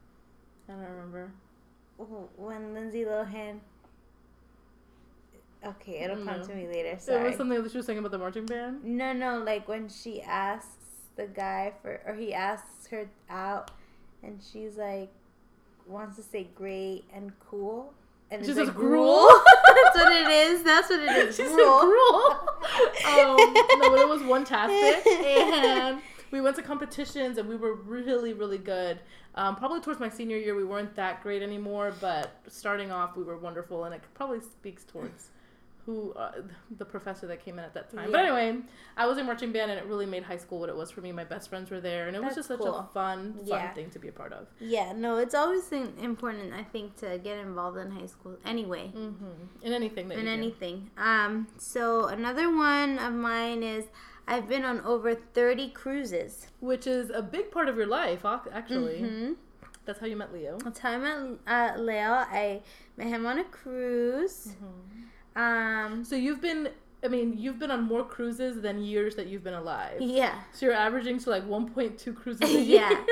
I don't remember. When Lindsay Lohan... Okay, it'll come to me later. Sorry. It was something that she was saying about the marching band? No, no, like when she asks the guy for, or he asks her out, and she's like, wants to say great and cool, and she's it's like gruel. That's what it is. That's what it is. She gruel. said gruel. um, no, but it was one-tastic, and we went to competitions, and we were really, really good. Um, probably towards my senior year, we weren't that great anymore, but starting off, we were wonderful, and it probably speaks towards who uh, the professor that came in at that time. Yeah. But anyway, I was in marching band, and it really made high school what it was for me. My best friends were there, and it That's was just cool. such a fun, fun yeah. thing to be a part of. Yeah, no, it's always important, I think, to get involved in high school anyway. Mm-hmm. In anything that in you anything. Do. Um, so another one of mine is I've been on over thirty cruises. Which is a big part of your life, actually. Mm-hmm. That's how you met Leo. That's how I met uh, Leo. I met him on a cruise. Mm-hmm. Um, so you've been, I mean, you've been on more cruises than years that you've been alive. Yeah. So you're averaging to like one point two cruises a year. Yeah.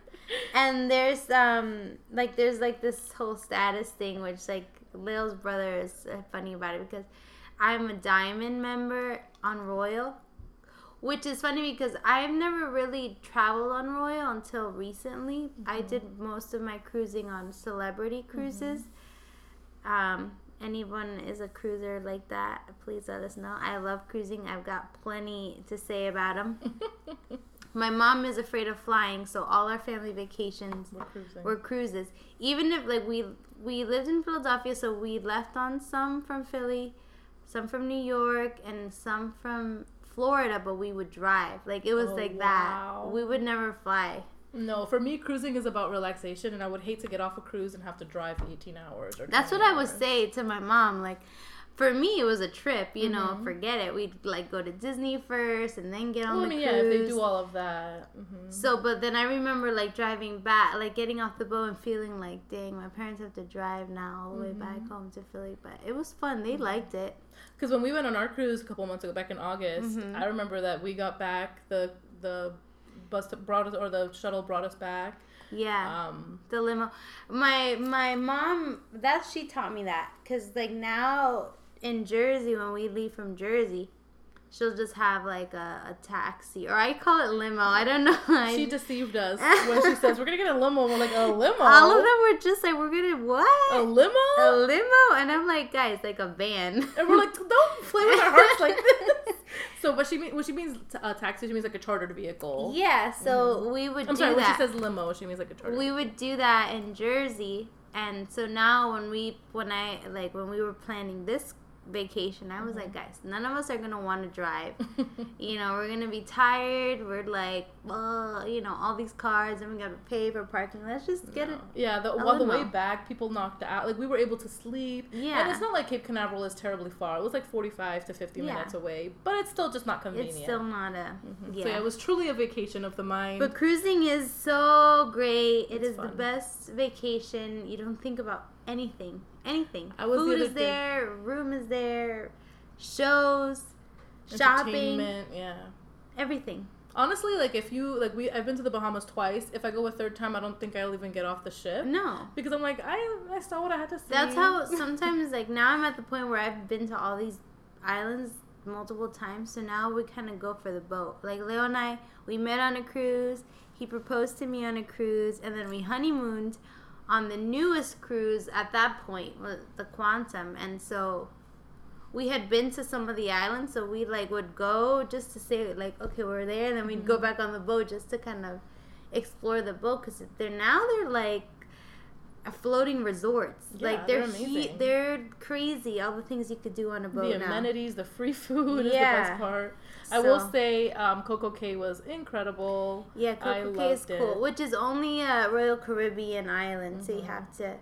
And there's, um, like, there's like this whole status thing, which like Leo's brother is uh, funny about it because I'm a diamond member on Royal, which is funny because I've never really traveled on Royal until recently. Mm-hmm. I did most of my cruising on Celebrity Cruises. Mm-hmm. Um, anyone is a cruiser like that, please let us know. I love cruising. I've got plenty to say about them. My mom is afraid of flying, so all our family vacations we're, were cruises. Even if like we we lived in Philadelphia, so we left on some from Philly, some from New York, and some from Florida, but we would drive. Like it was oh, like wow. that. We would never fly. No, for me, cruising is about relaxation, and I would hate to get off a cruise and have to drive eighteen hours. Or That's what hours. I would say to my mom. Like, for me, it was a trip, you know, Mm-hmm. forget it. We'd, like, go to Disney first and then get on Well, I the mean, cruise. yeah, if they do all of that. Mm-hmm. So, but then I remember, like, driving back, like, getting off the boat and feeling like, dang, my parents have to drive now all the way Mm-hmm. back home to Philly. But it was fun. They liked it. Because when we went on our cruise a couple months ago, back in August, Mhm. I remember that we got back, the the bus brought us, or the shuttle brought us back. Yeah. Um, The limo. My my mom, that she taught me that. Because, like, now in Jersey, when we leave from Jersey, she'll just have, like, a, a taxi. Or I call it limo. I don't know. I, she deceived us when she says, we're going to get a limo. We're like, a limo? all of them were just like, we're going to, what? A limo? A limo? And I'm like, guys, like a van. And we're like, don't play with our hearts like this. So, but she mean, when she means t- uh, taxi, she means like a chartered vehicle. Yeah, so we would I'm do sorry, that. when she says limo, she means like a chartered We would do that in Jersey. And so now when we, when I, like, when we were planning this vacation, I was Mm-hmm. like, guys, none of us are going to want to drive. You know, we're going to be tired. We're like, uh, you know, all these cars and we got to pay for parking. Let's just get No. it. Yeah, the, a while the limo. way back, people knocked out. Like, we were able to sleep. Yeah. And it's not like Cape Canaveral is terribly far. It was like forty-five to fifty Yeah. minutes away. But it's still just not convenient. It's still not a, Mhm. yeah. So, yeah, it was truly a vacation of the mind. But cruising is so great. It It's is the fun. best vacation. You don't think about anything. Anything. I was the Food other is day- there. Room is there. Shows. Shopping. Entertainment, yeah. Everything. Honestly, like, if you, like, we, I've been to the Bahamas twice. If I go a third time, I don't think I'll even get off the ship. No. Because I'm like, I, I saw what I had to see. That's how sometimes, like, now I'm at the point where I've been to all these islands multiple times. So now we kind of go for the boat. Like, Leo and I, we met on a cruise. He proposed to me on a cruise. And then we honeymooned on the newest cruise at that point, was the Quantum. And so we had been to some of the islands, so we like would go just to say like, okay, we're there, and then we'd Mm-hmm. go back on the boat just to kind of explore the boat, because they're now they're like floating resorts. Yeah, like they're they're he- amazing. they're crazy. All the things you could do on a boat the now. amenities, the free food is the Yeah. best part. I will So- say, um, Coco Cay was incredible. Yeah, I Coco Cay is loved cool, it. which is only a Royal Caribbean island, so you Mhm. have to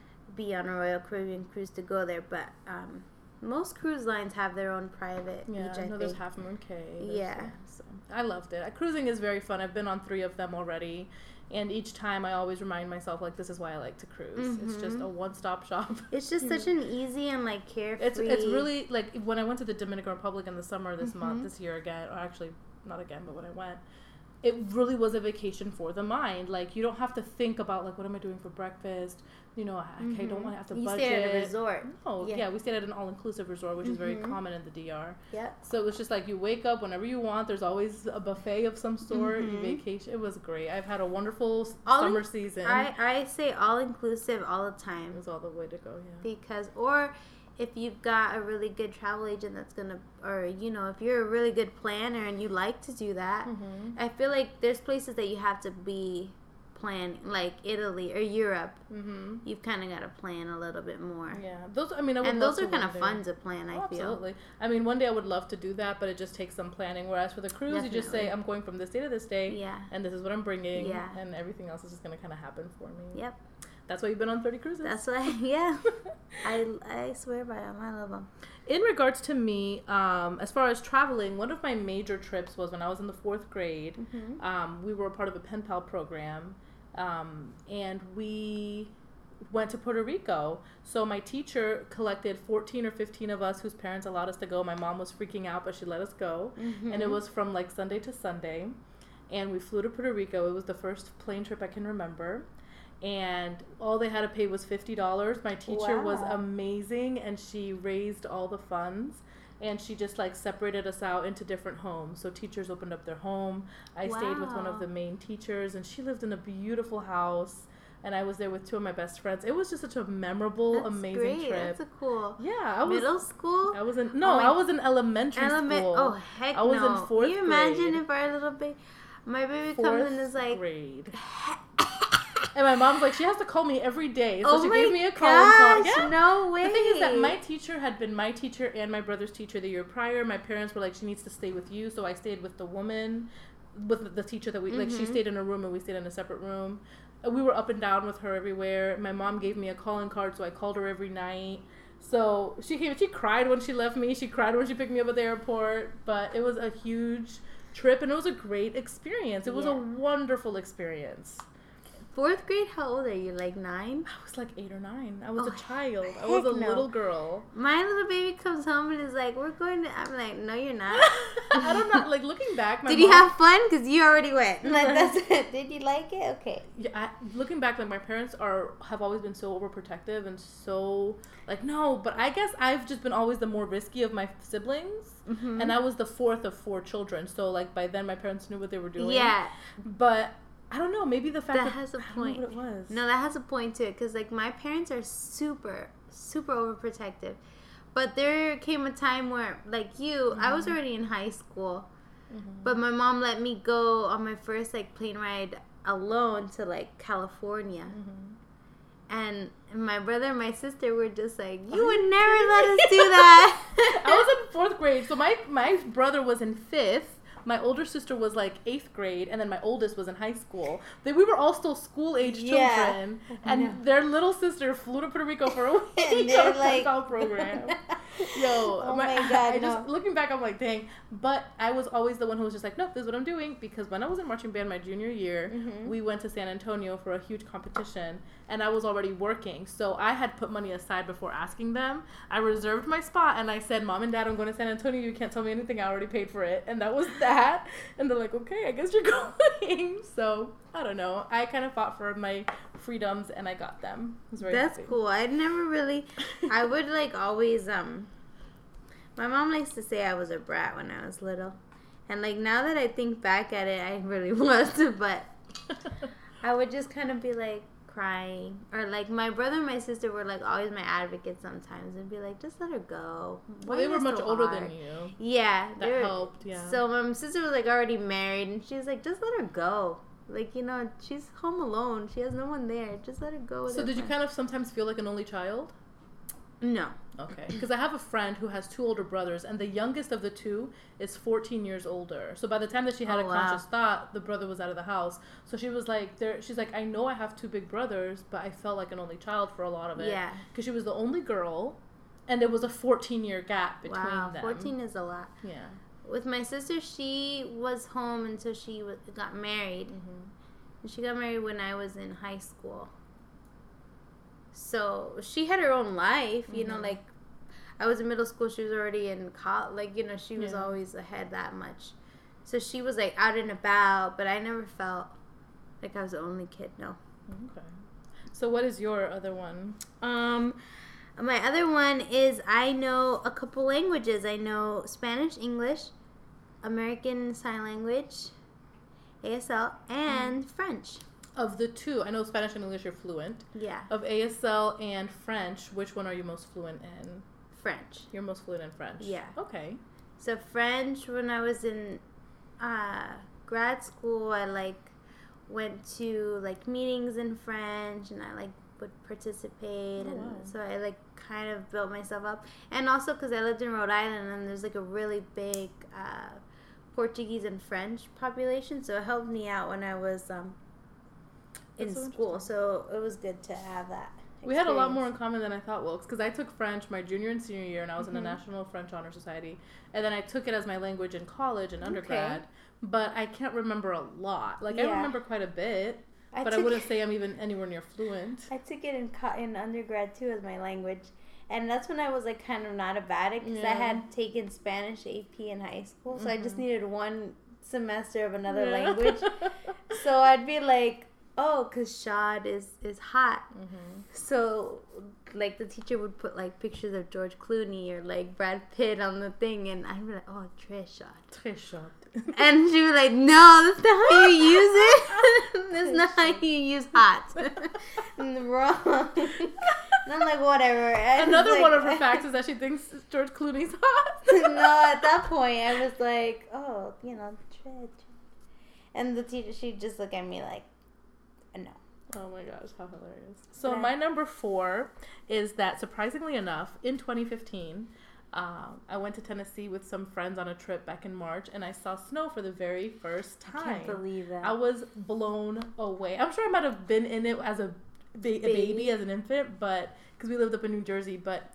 be on a Royal Caribbean cruise to go there. But um, most cruise lines have their own private Yeah, beach, I no, think. there's Half Moon Cay. there's, Yeah. so I loved it. Cruising is very fun. I've been on three of them already, and each time I always remind myself like this is why I like to cruise. It's just Mhm. a one-stop shop. It's just such an easy and like carefree. It's it's really like when I went to the Dominican Republic in the summer this Mhm. month, this year again, or actually not again, but when I went, it really was a vacation for the mind. Like you don't have to think about like what am I doing for breakfast. You know, I, I don't Mhm. want to have to You budget. stay at a resort. Oh yeah. Yeah. we stayed at an all-inclusive resort, which is very Mhm. common in the D R. Yep. So it was just like you wake up whenever you want. There's always a buffet of some sort. You Mhm. vacation. It was great. I've had a wonderful s- All summer in- season. I, I say all inclusive all the it time, was all the way to go. Yeah. because or if you've got a really good travel agent that's gonna, or you know, if you're a really good planner and you like to do that, Mm-hmm. I feel like there's places that you have to be planning, like Italy or Europe. Mm-hmm. You've kind of got to plan a little bit more. Yeah. Those. I mean, I would And love those are to kind one of day. fun to plan, I Oh, feel. absolutely. I mean, one day I would love to do that, but it just takes some planning. Whereas for the cruise, you just say, Definitely. I'm going from this day to this day, Yeah. and this is what I'm bringing, Yeah. and everything else is just going to kind of happen for me. Yep. That's why you've been on thirty cruises. That's why, yeah. I, I swear by them. I love them. In regards to me, um, as far as traveling, one of my major trips was when I was in the fourth grade. Mhm. Um, we were a part of a pen pal program, um, and we went to Puerto Rico. So my teacher collected fourteen or fifteen of us whose parents allowed us to go. My mom was freaking out, but she let us go. Mhm. And it was from like Sunday to Sunday. And we flew to Puerto Rico. It was the first plane trip I can remember. And all they had to pay was fifty dollars. My teacher was Wow. amazing, and she raised all the funds. And she just like separated us out into different homes. So teachers opened up their home. I stayed with one Wow. of the main teachers, and she lived in a beautiful house. And I was there with two of my best friends. It was just such a memorable, That's amazing great. trip. That's a cool. Yeah, I was. Middle school? I was in no, Oh my- I was in elementary Element. school. Oh, heck I was no. in fourth Can you imagine grade. if our little baby, my baby Fourth comes and is like, grade. And my mom's like, she has to call me every day. So oh she my gave me a calling card. gosh, Yeah. no way. The thing is that my teacher had been my teacher and my brother's teacher the year prior. My parents were like, she needs to stay with you. So I stayed with the woman, with the teacher that we, like, she Mhm. stayed in a room and we stayed in a separate room. Uh, We were up and down with her everywhere. My mom gave me a calling card, so I called her every night. So she came. She cried when she left me. She cried when she picked me up at the airport. But it was a huge trip, and it was a great experience. It was Yeah. a wonderful experience. Fourth grade? How old are you? Like nine? I was like eight or nine. I was Oh, a child. I heck was a no. little girl. My little baby comes home and is like, "We're going to." I'm like, "No, you're not." I don't know. Like looking back, my Did mom, you have fun? Because you already went. Like Right. that's it. Did you like it? Okay. Yeah, I, looking back, like my parents are have always been so overprotective and so like no. But I guess I've just been always the more risky of my siblings, Mm-hmm. and I was the fourth of four children. So like by then, my parents knew what they were doing. Yeah. But I don't know. Maybe the fact That that, has a I don't point. know what it was. No, that has a point to it because like my parents are super, super overprotective. But there came a time where, like you, I was already in high school, Mhm. but my mom let me go on my first like plane ride alone to like California. Mhm. And my brother and my sister were just like, you Are would you never kidding let me? us do that. I was in fourth grade, so my my brother was in fifth. My older sister was like eighth grade, and then my oldest was in high school. They, we were all still school age Yeah. children, and Yeah. their little sister flew to Puerto Rico for a week And they're on a like- like, program. Yo, Oh my God, I no. just looking back, I'm like, dang. But I was always the one who was just like, nope, this is what I'm doing. Because when I was in marching band my junior year, Mhm. we went to San Antonio for a huge competition, and I was already working, so I had put money aside before asking them. I reserved my spot, and I said, Mom and Dad, I'm going to San Antonio. You can't tell me anything. I already paid for it, and that was that. And they're like, okay, I guess you're going. So I don't know. I kind of fought for my freedoms, and I got them. I was very That's happy. cool. I'd never really. I would like always. Um, my mom likes to say I was a brat when I was little, and like now that I think back at it, I really was. But I would just kind of be like crying, or like my brother and my sister were like always my advocates sometimes, and be like, just let her go. Well, Why they are were you much so older hard? than you. Yeah, That they were- helped, yeah. So my sister was like already married, and she was like, just let her go. Like, you know, she's home alone. She has no one there. Just let her go. With So her did you friends." kind of sometimes feel like an only child? No. Okay. Because I have a friend who has two older brothers, and the youngest of the two is fourteen years older. So by the time that she had Oh, a wow. conscious thought, the brother was out of the house. So she was like, there. She's like, I know I have two big brothers, but I felt like an only child for a lot of it. Yeah. Because she was the only girl, and there was a fourteen-year gap between Wow, them. fourteen is a lot. Yeah. With my sister, she was home until she w- got married. Mm-hmm. And she got married when I was in high school. So she had her own life, you know, Mhm. like I was in middle school, she was already in college, like, you know, she was Yeah. always ahead that much. So she was like out and about, but I never felt like I was the only kid, no. Okay. So what is your other one? Um, my other one is I know a couple languages. I know Spanish, English, American Sign Language, A S L, and French. Of the two, I know Spanish and English are fluent. Yeah, Of A S L and French, which one are you most fluent in? French. You're most fluent in French. Yeah. Okay. So French, when I was in uh, grad school, I like went to like meetings in French, and I like would participate, Oh, and wow. so I like kind of built myself up. And also because I lived in Rhode Island, and there's like a really big uh, Portuguese and French population, so it helped me out when I was um, in That's so school. So it was good to have that. We had a lot more in experience. common than I thought, Wilkes, because I took French my junior and senior year, and I was in Mhm. the National French Honor Society, and then I took it as my language in college and undergrad, but I can't remember a lot. Like, I Yeah. remember quite a bit, I but I took- wouldn't say I'm even anywhere near fluent. I took it in co- in undergrad too as my language, and that's when I was like kind of not about it because I Yeah. had taken Spanish A P in high school, so I just Mhm. needed one semester of another Yeah. language. So I'd be like, oh, because shad is is hot. Mm-hmm. So like the teacher would put like pictures of George Clooney or like Brad Pitt on the thing, and I'd be like, oh, très shad. Très short. And she was like, no, that's not how you use it. That's not how you use hot. Wrong. And I'm like, whatever. And Another it's one like- of her facts is that she thinks George Clooney's hot. No, at that point, I was like, oh, you know, tread. And the teacher, she'd just look at me like, no. Oh my gosh, how hilarious. So Yeah. my number four is that, surprisingly enough, in twenty fifteen, um, I went to Tennessee with some friends on a trip back in March, and I saw snow for the very first time. I can't believe that. I was blown away. I'm sure I might have been in it as a, ba- a baby, Baby. as an infant, but because we lived up in New Jersey, but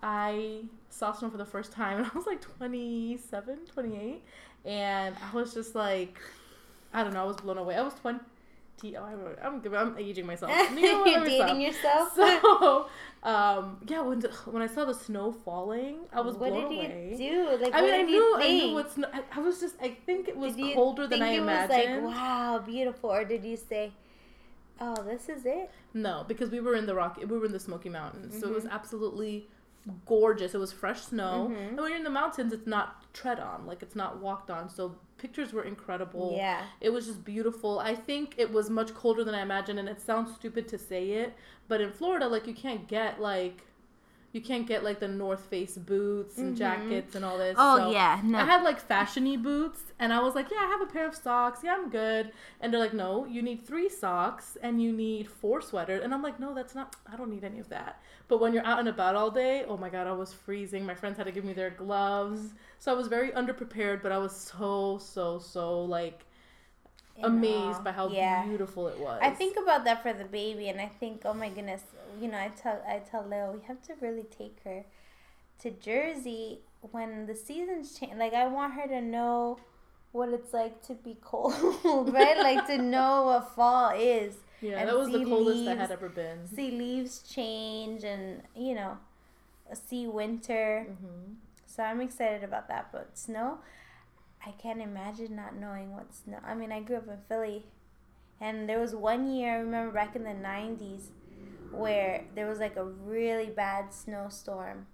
I saw snow for the first time, and I was like twenty-seven, twenty-eight, and I was just like, I don't know, I was blown away. I was twenty. Oh, I'm, I'm aging myself. You know, You're dating yourself? So, um, yeah, when when I saw the snow falling, I was what blown did away. you do? Like, I what mean, I did knew, you I think? knew what snow. I, I was just, I think it was Did you colder than think I it imagined. was like, wow, beautiful, or did you say, oh, this is it? No, because we were in the Rocky, we were in the Smoky Mountains, mm-hmm. so it was Mm-hmm. absolutely gorgeous. It was fresh snow, Mm-hmm. and when you're in the mountains, it's not tread on, like it's not walked on. So pictures were incredible. Yeah. It was just beautiful. I think it was much colder than I imagined, and it sounds stupid to say it, but in Florida, like you can't get like. You can't get, like, the North Face boots and Mm-hmm. jackets and all this. Oh, so yeah. No. I had, like, fashion-y boots, and I was like, yeah, I have a pair of socks. Yeah, I'm good. And they're like, no, you need three socks, and you need four sweaters. And I'm like, no, that's not, I don't need any of that. But when you're out and about all day, oh, my God, I was freezing. My friends had to give me their gloves. So I was very underprepared, but I was so, so, so, like, In amazed awe. by how Yeah. beautiful it was. I think about that for the baby, and I think, oh my goodness, you know, I tell I tell Leo, we have to really take her to Jersey when the seasons change. Like, I want her to know what it's like to be cold, right? Like, to know what fall is. Yeah, and that was the see coldest I leaves- had ever been. See leaves change, and, you know, see winter. Mm-hmm. So I'm excited about that. But snow, I can't imagine not knowing what snow. I mean, I grew up in Philly, and there was one year, I remember back in the nineties, where there was like a really bad snowstorm.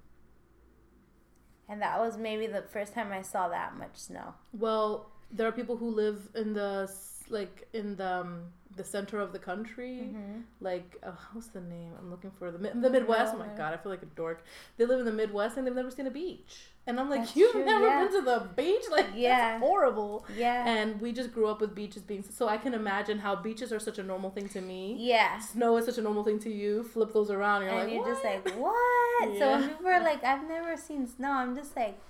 And that was maybe the first time I saw that much snow. Well, there are people who live in the s- like in the um, the center of the country, Mm-hmm. like uh, what's the name? I'm looking for the Mi- the Midwest. Oh my No. God, I feel like a dork. They live in the Midwest and they've never seen a beach. And I'm like, That's you've true, never yeah. been to the beach? Like, Yeah. that's horrible. Yeah. And we just grew up with beaches being so. I can imagine how beaches are such a normal thing to me. Yeah. Snow is such a normal thing to you. Flip those around, and you're And like, you're what? just like, what? So when Yeah. people are like, I've never seen snow, I'm just like,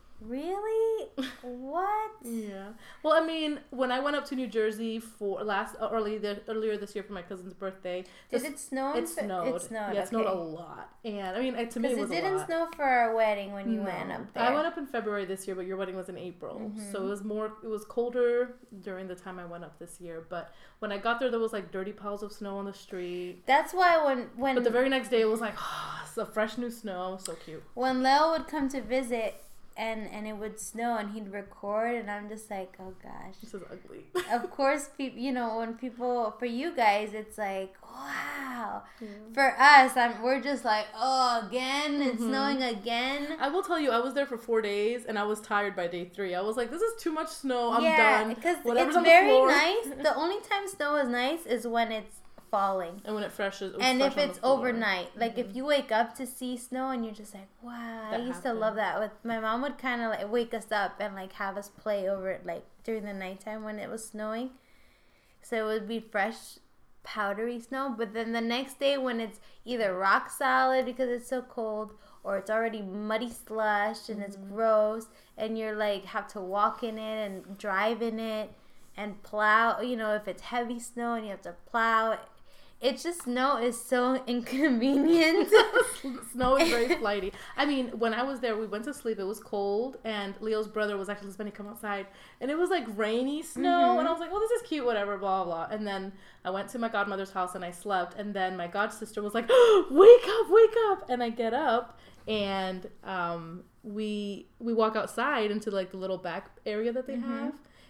really? What? Yeah. Well, I mean, when I went up to New Jersey for last uh, early the, earlier this year for my cousin's birthday, Did the- it snow? in it Fe- snowed. It snowed. Yeah, it snowed a okay. lot. And I mean, it- to me, it Because was it a didn't lot. snow for our wedding when you No. went up there. I went up in February this year, but your wedding was in April, Mhm. so it was more. It was colder during the time I went up this year. But when I got there, there was like dirty piles of snow on the street. That's why when when But the very next day, it was like, oh, it's a fresh new snow, so cute. when Leo would come to visit and and it would snow and he'd record, and I'm just like, oh gosh. This is ugly. Of course, people, you know, when people, for you guys, it's like, wow. For us, I'm we're just like, oh, again, it's Mhm. snowing again. I will tell you, I was there for four days, and I was tired by day three. I was like, this is too much snow. I'm yeah, done. because Whatever's it's on the very floor. nice. The only time snow is nice is when it's falling. And when it freshes, it was And fresh if on the it's floor. overnight, like Mhm. if you wake up to see snow and you're just like, wow, I That used to happened. love that. With my mom would kind of like wake us up and like have us play over it like during the nighttime when it was snowing. So it would be fresh, powdery snow. But then the next day when it's either rock solid because it's so cold, or it's already muddy slush and it's Mm-hmm. gross, and you're like have to walk in it and drive in it and plow. You know, if it's heavy snow and you have to plow. It's just snow is so inconvenient. Snow is very flighty. I mean, when I was there, we went to sleep. It was cold, and Leo's brother was actually supposed to come outside, and it was like rainy snow, Mhm. and I was like, "Oh, this is cute, whatever." Blah blah. And then I went to my godmother's house and I slept, and then my god sister was like, "Wake up, wake up!" And I get up, and um, we we walk outside into like the little back area that they Mhm. have,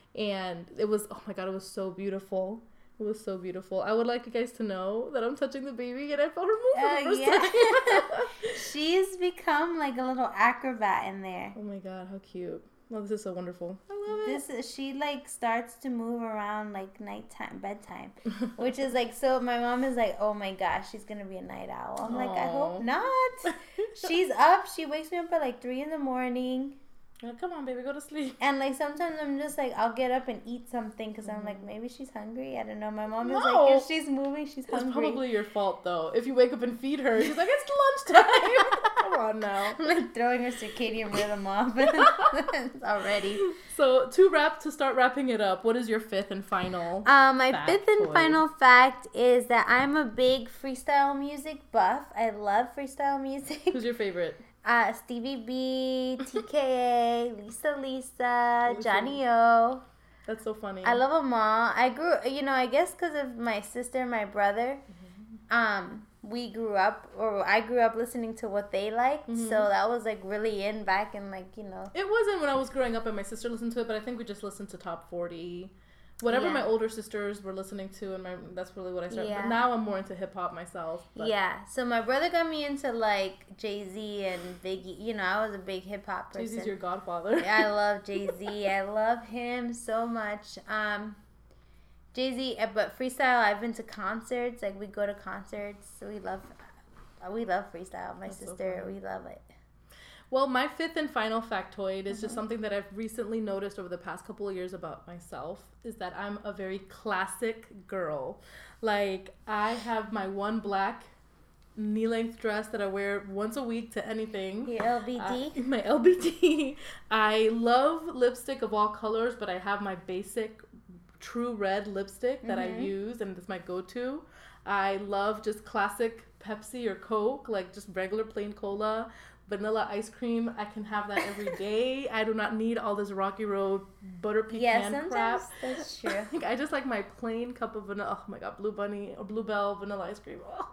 and it was oh my god, it was so beautiful. It was so beautiful. I would like you guys to know that I'm touching the baby and I felt her move for Uh, the first yeah. time. She's become like a little acrobat in there. Oh my god, how cute. Well, this is so wonderful. I love it. This is, she like starts to move around like nighttime, bedtime, which is like so. My mom is like, "Oh my gosh, she's gonna be a night owl." I'm like, "I Aw. hope not." She's up. She wakes me up at like three in the morning, Like, come on, baby, go to sleep. and like sometimes I'm just like, I'll get up and eat something because I'm like, Mhm. maybe she's hungry. I don't know. My mom is No. like, if she's moving, she's It's hungry. probably your fault, though. If you wake up and feed her, she's like, it's lunchtime. Come on now. I'm like throwing her circadian rhythm off already. So, to wrap, to start wrapping it up, what is your fifth and final? Um, my Fact fifth and toys. final fact is that I'm a big freestyle music buff. I love freestyle music. Who's your favorite? Uh, Stevie B, T K A, Lisa Lisa, Lisa. Johnny O. That's so funny. I love them all. I grew, you know, I guess because of my sister and my brother, Mm-hmm. um, we grew up, or I grew up listening to what they liked. Mhm. So that was like really in back in like, you know. It wasn't when I was growing up and my sister listened to it, but I think we just listened to top forty. Whatever Yeah. my older sisters were listening to, and my that's really what I started. Yeah. But now I'm more into hip hop myself. But Yeah. So my brother got me into like Jay-Z and Biggie. You know, I was a big hip hop person. Jay-Z's your godfather. Yeah, I love Jay-Z. I love him so much. Um, Jay-Z, uh, but freestyle, I've been to concerts. Like, we go to concerts. We love, uh, we love freestyle. My That's so sister, fun. we love it. Well, my fifth and final factoid is just Mhm. something that I've recently noticed over the past couple of years about myself is that I'm a very classic girl. Like, I have my one black knee-length dress that I wear once a week to anything. Your L B D? Uh, my L B D. I love lipstick of all colors, but I have my basic true red lipstick that Mhm. I use, and it's my go-to. I love just classic Pepsi or Coke, like just regular plain cola. Vanilla ice cream, I can have that every day. I do not need all this Rocky Road butter pecan Yeah, crap. sometimes that's true. Like, I just like my plain cup of vanilla. Oh my god, Blue Bunny or Bluebell vanilla ice cream. Oh.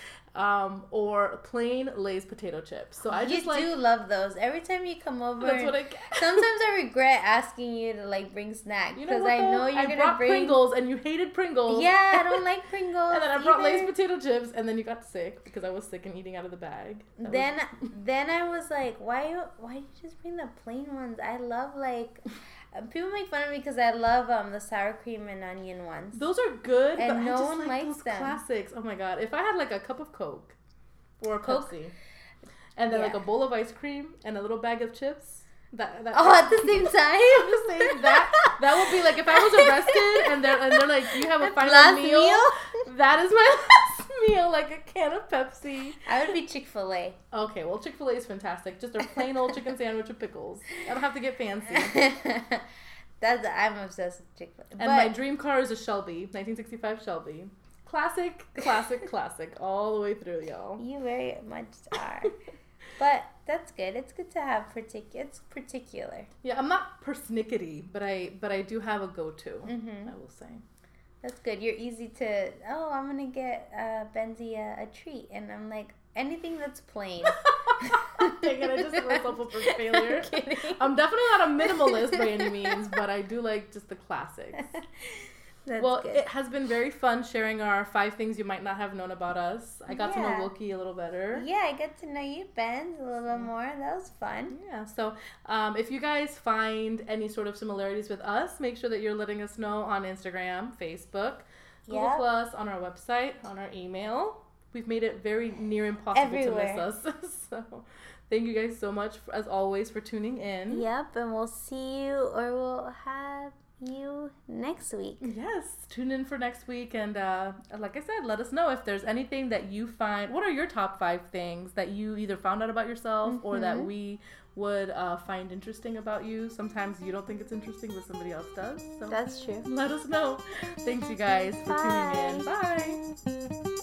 Um, or plain Lay's potato chips. So I you just like do love those. Every time you come over, that's what I get. sometimes I regret asking you to like bring snacks You know because what, I though? know you're I gonna brought bring Pringles and you hated Pringles. Yeah, I don't like Pringles. And then I brought Lay's either. potato chips, and then you got sick because I was sick and eating out of the bag. That Then, was- then I was like, why? Why do you just bring the plain ones? I love like, uh, people make fun of me because I love um the sour cream and onion ones. those are good, And but no I just one like likes those them. classics. Oh my god! If I had like a cup of Coke or a Coke? Pepsi, and then like Yeah. a bowl of ice cream and a little bag of chips, that that Oh, at the same I'm time. just saying that that would be like if I was arrested and they're and they're like, you have a final Last meal. meal? That is my last meal, like a can of Pepsi. I would be Chick-fil-A. Okay, well, Chick-fil-A is fantastic. Just a plain old chicken sandwich with pickles. I don't have to get fancy. That's I'm obsessed with Chick-fil-A. And But my dream car is a Shelby, nineteen sixty-five Shelby. Classic, classic, classic, all the way through, y'all. you very much are. But that's good. It's good to have particular. It's particular. Yeah, I'm not persnickety, but I but I do have a go-to. Mhm. I will say. That's good. You're easy to. Oh, I'm gonna get uh, Benzie a, a treat, and I'm like anything that's plain. Dang it, I just set myself up for failure. I'm kidding. I'm definitely not a minimalist by any means, but I do like just the classics. That's Well, good. it has been very fun sharing our five things you might not have known about us. I got to Yeah. know Wilkie a little better. Yeah, I got to know you, Ben, a little more. That was fun. Yeah, so um, if you guys find any sort of similarities with us, make sure that you're letting us know on Instagram, Facebook, Google Yep. Plus, on our website, on our email. We've made it very near impossible Everywhere. to miss us. So thank you guys so much, for, as always, for tuning in. Yep, and we'll see you, or we'll have you next week. Yes, tune in for next week. And uh, like I said, let us know if there's anything that you find. What are your top five things that you either found out about yourself or that Mhm. we would uh, find interesting about you? Sometimes you don't think it's interesting, but somebody else does. So That's true. let us know. Thanks, you guys, for tuning in. Bye. Bye.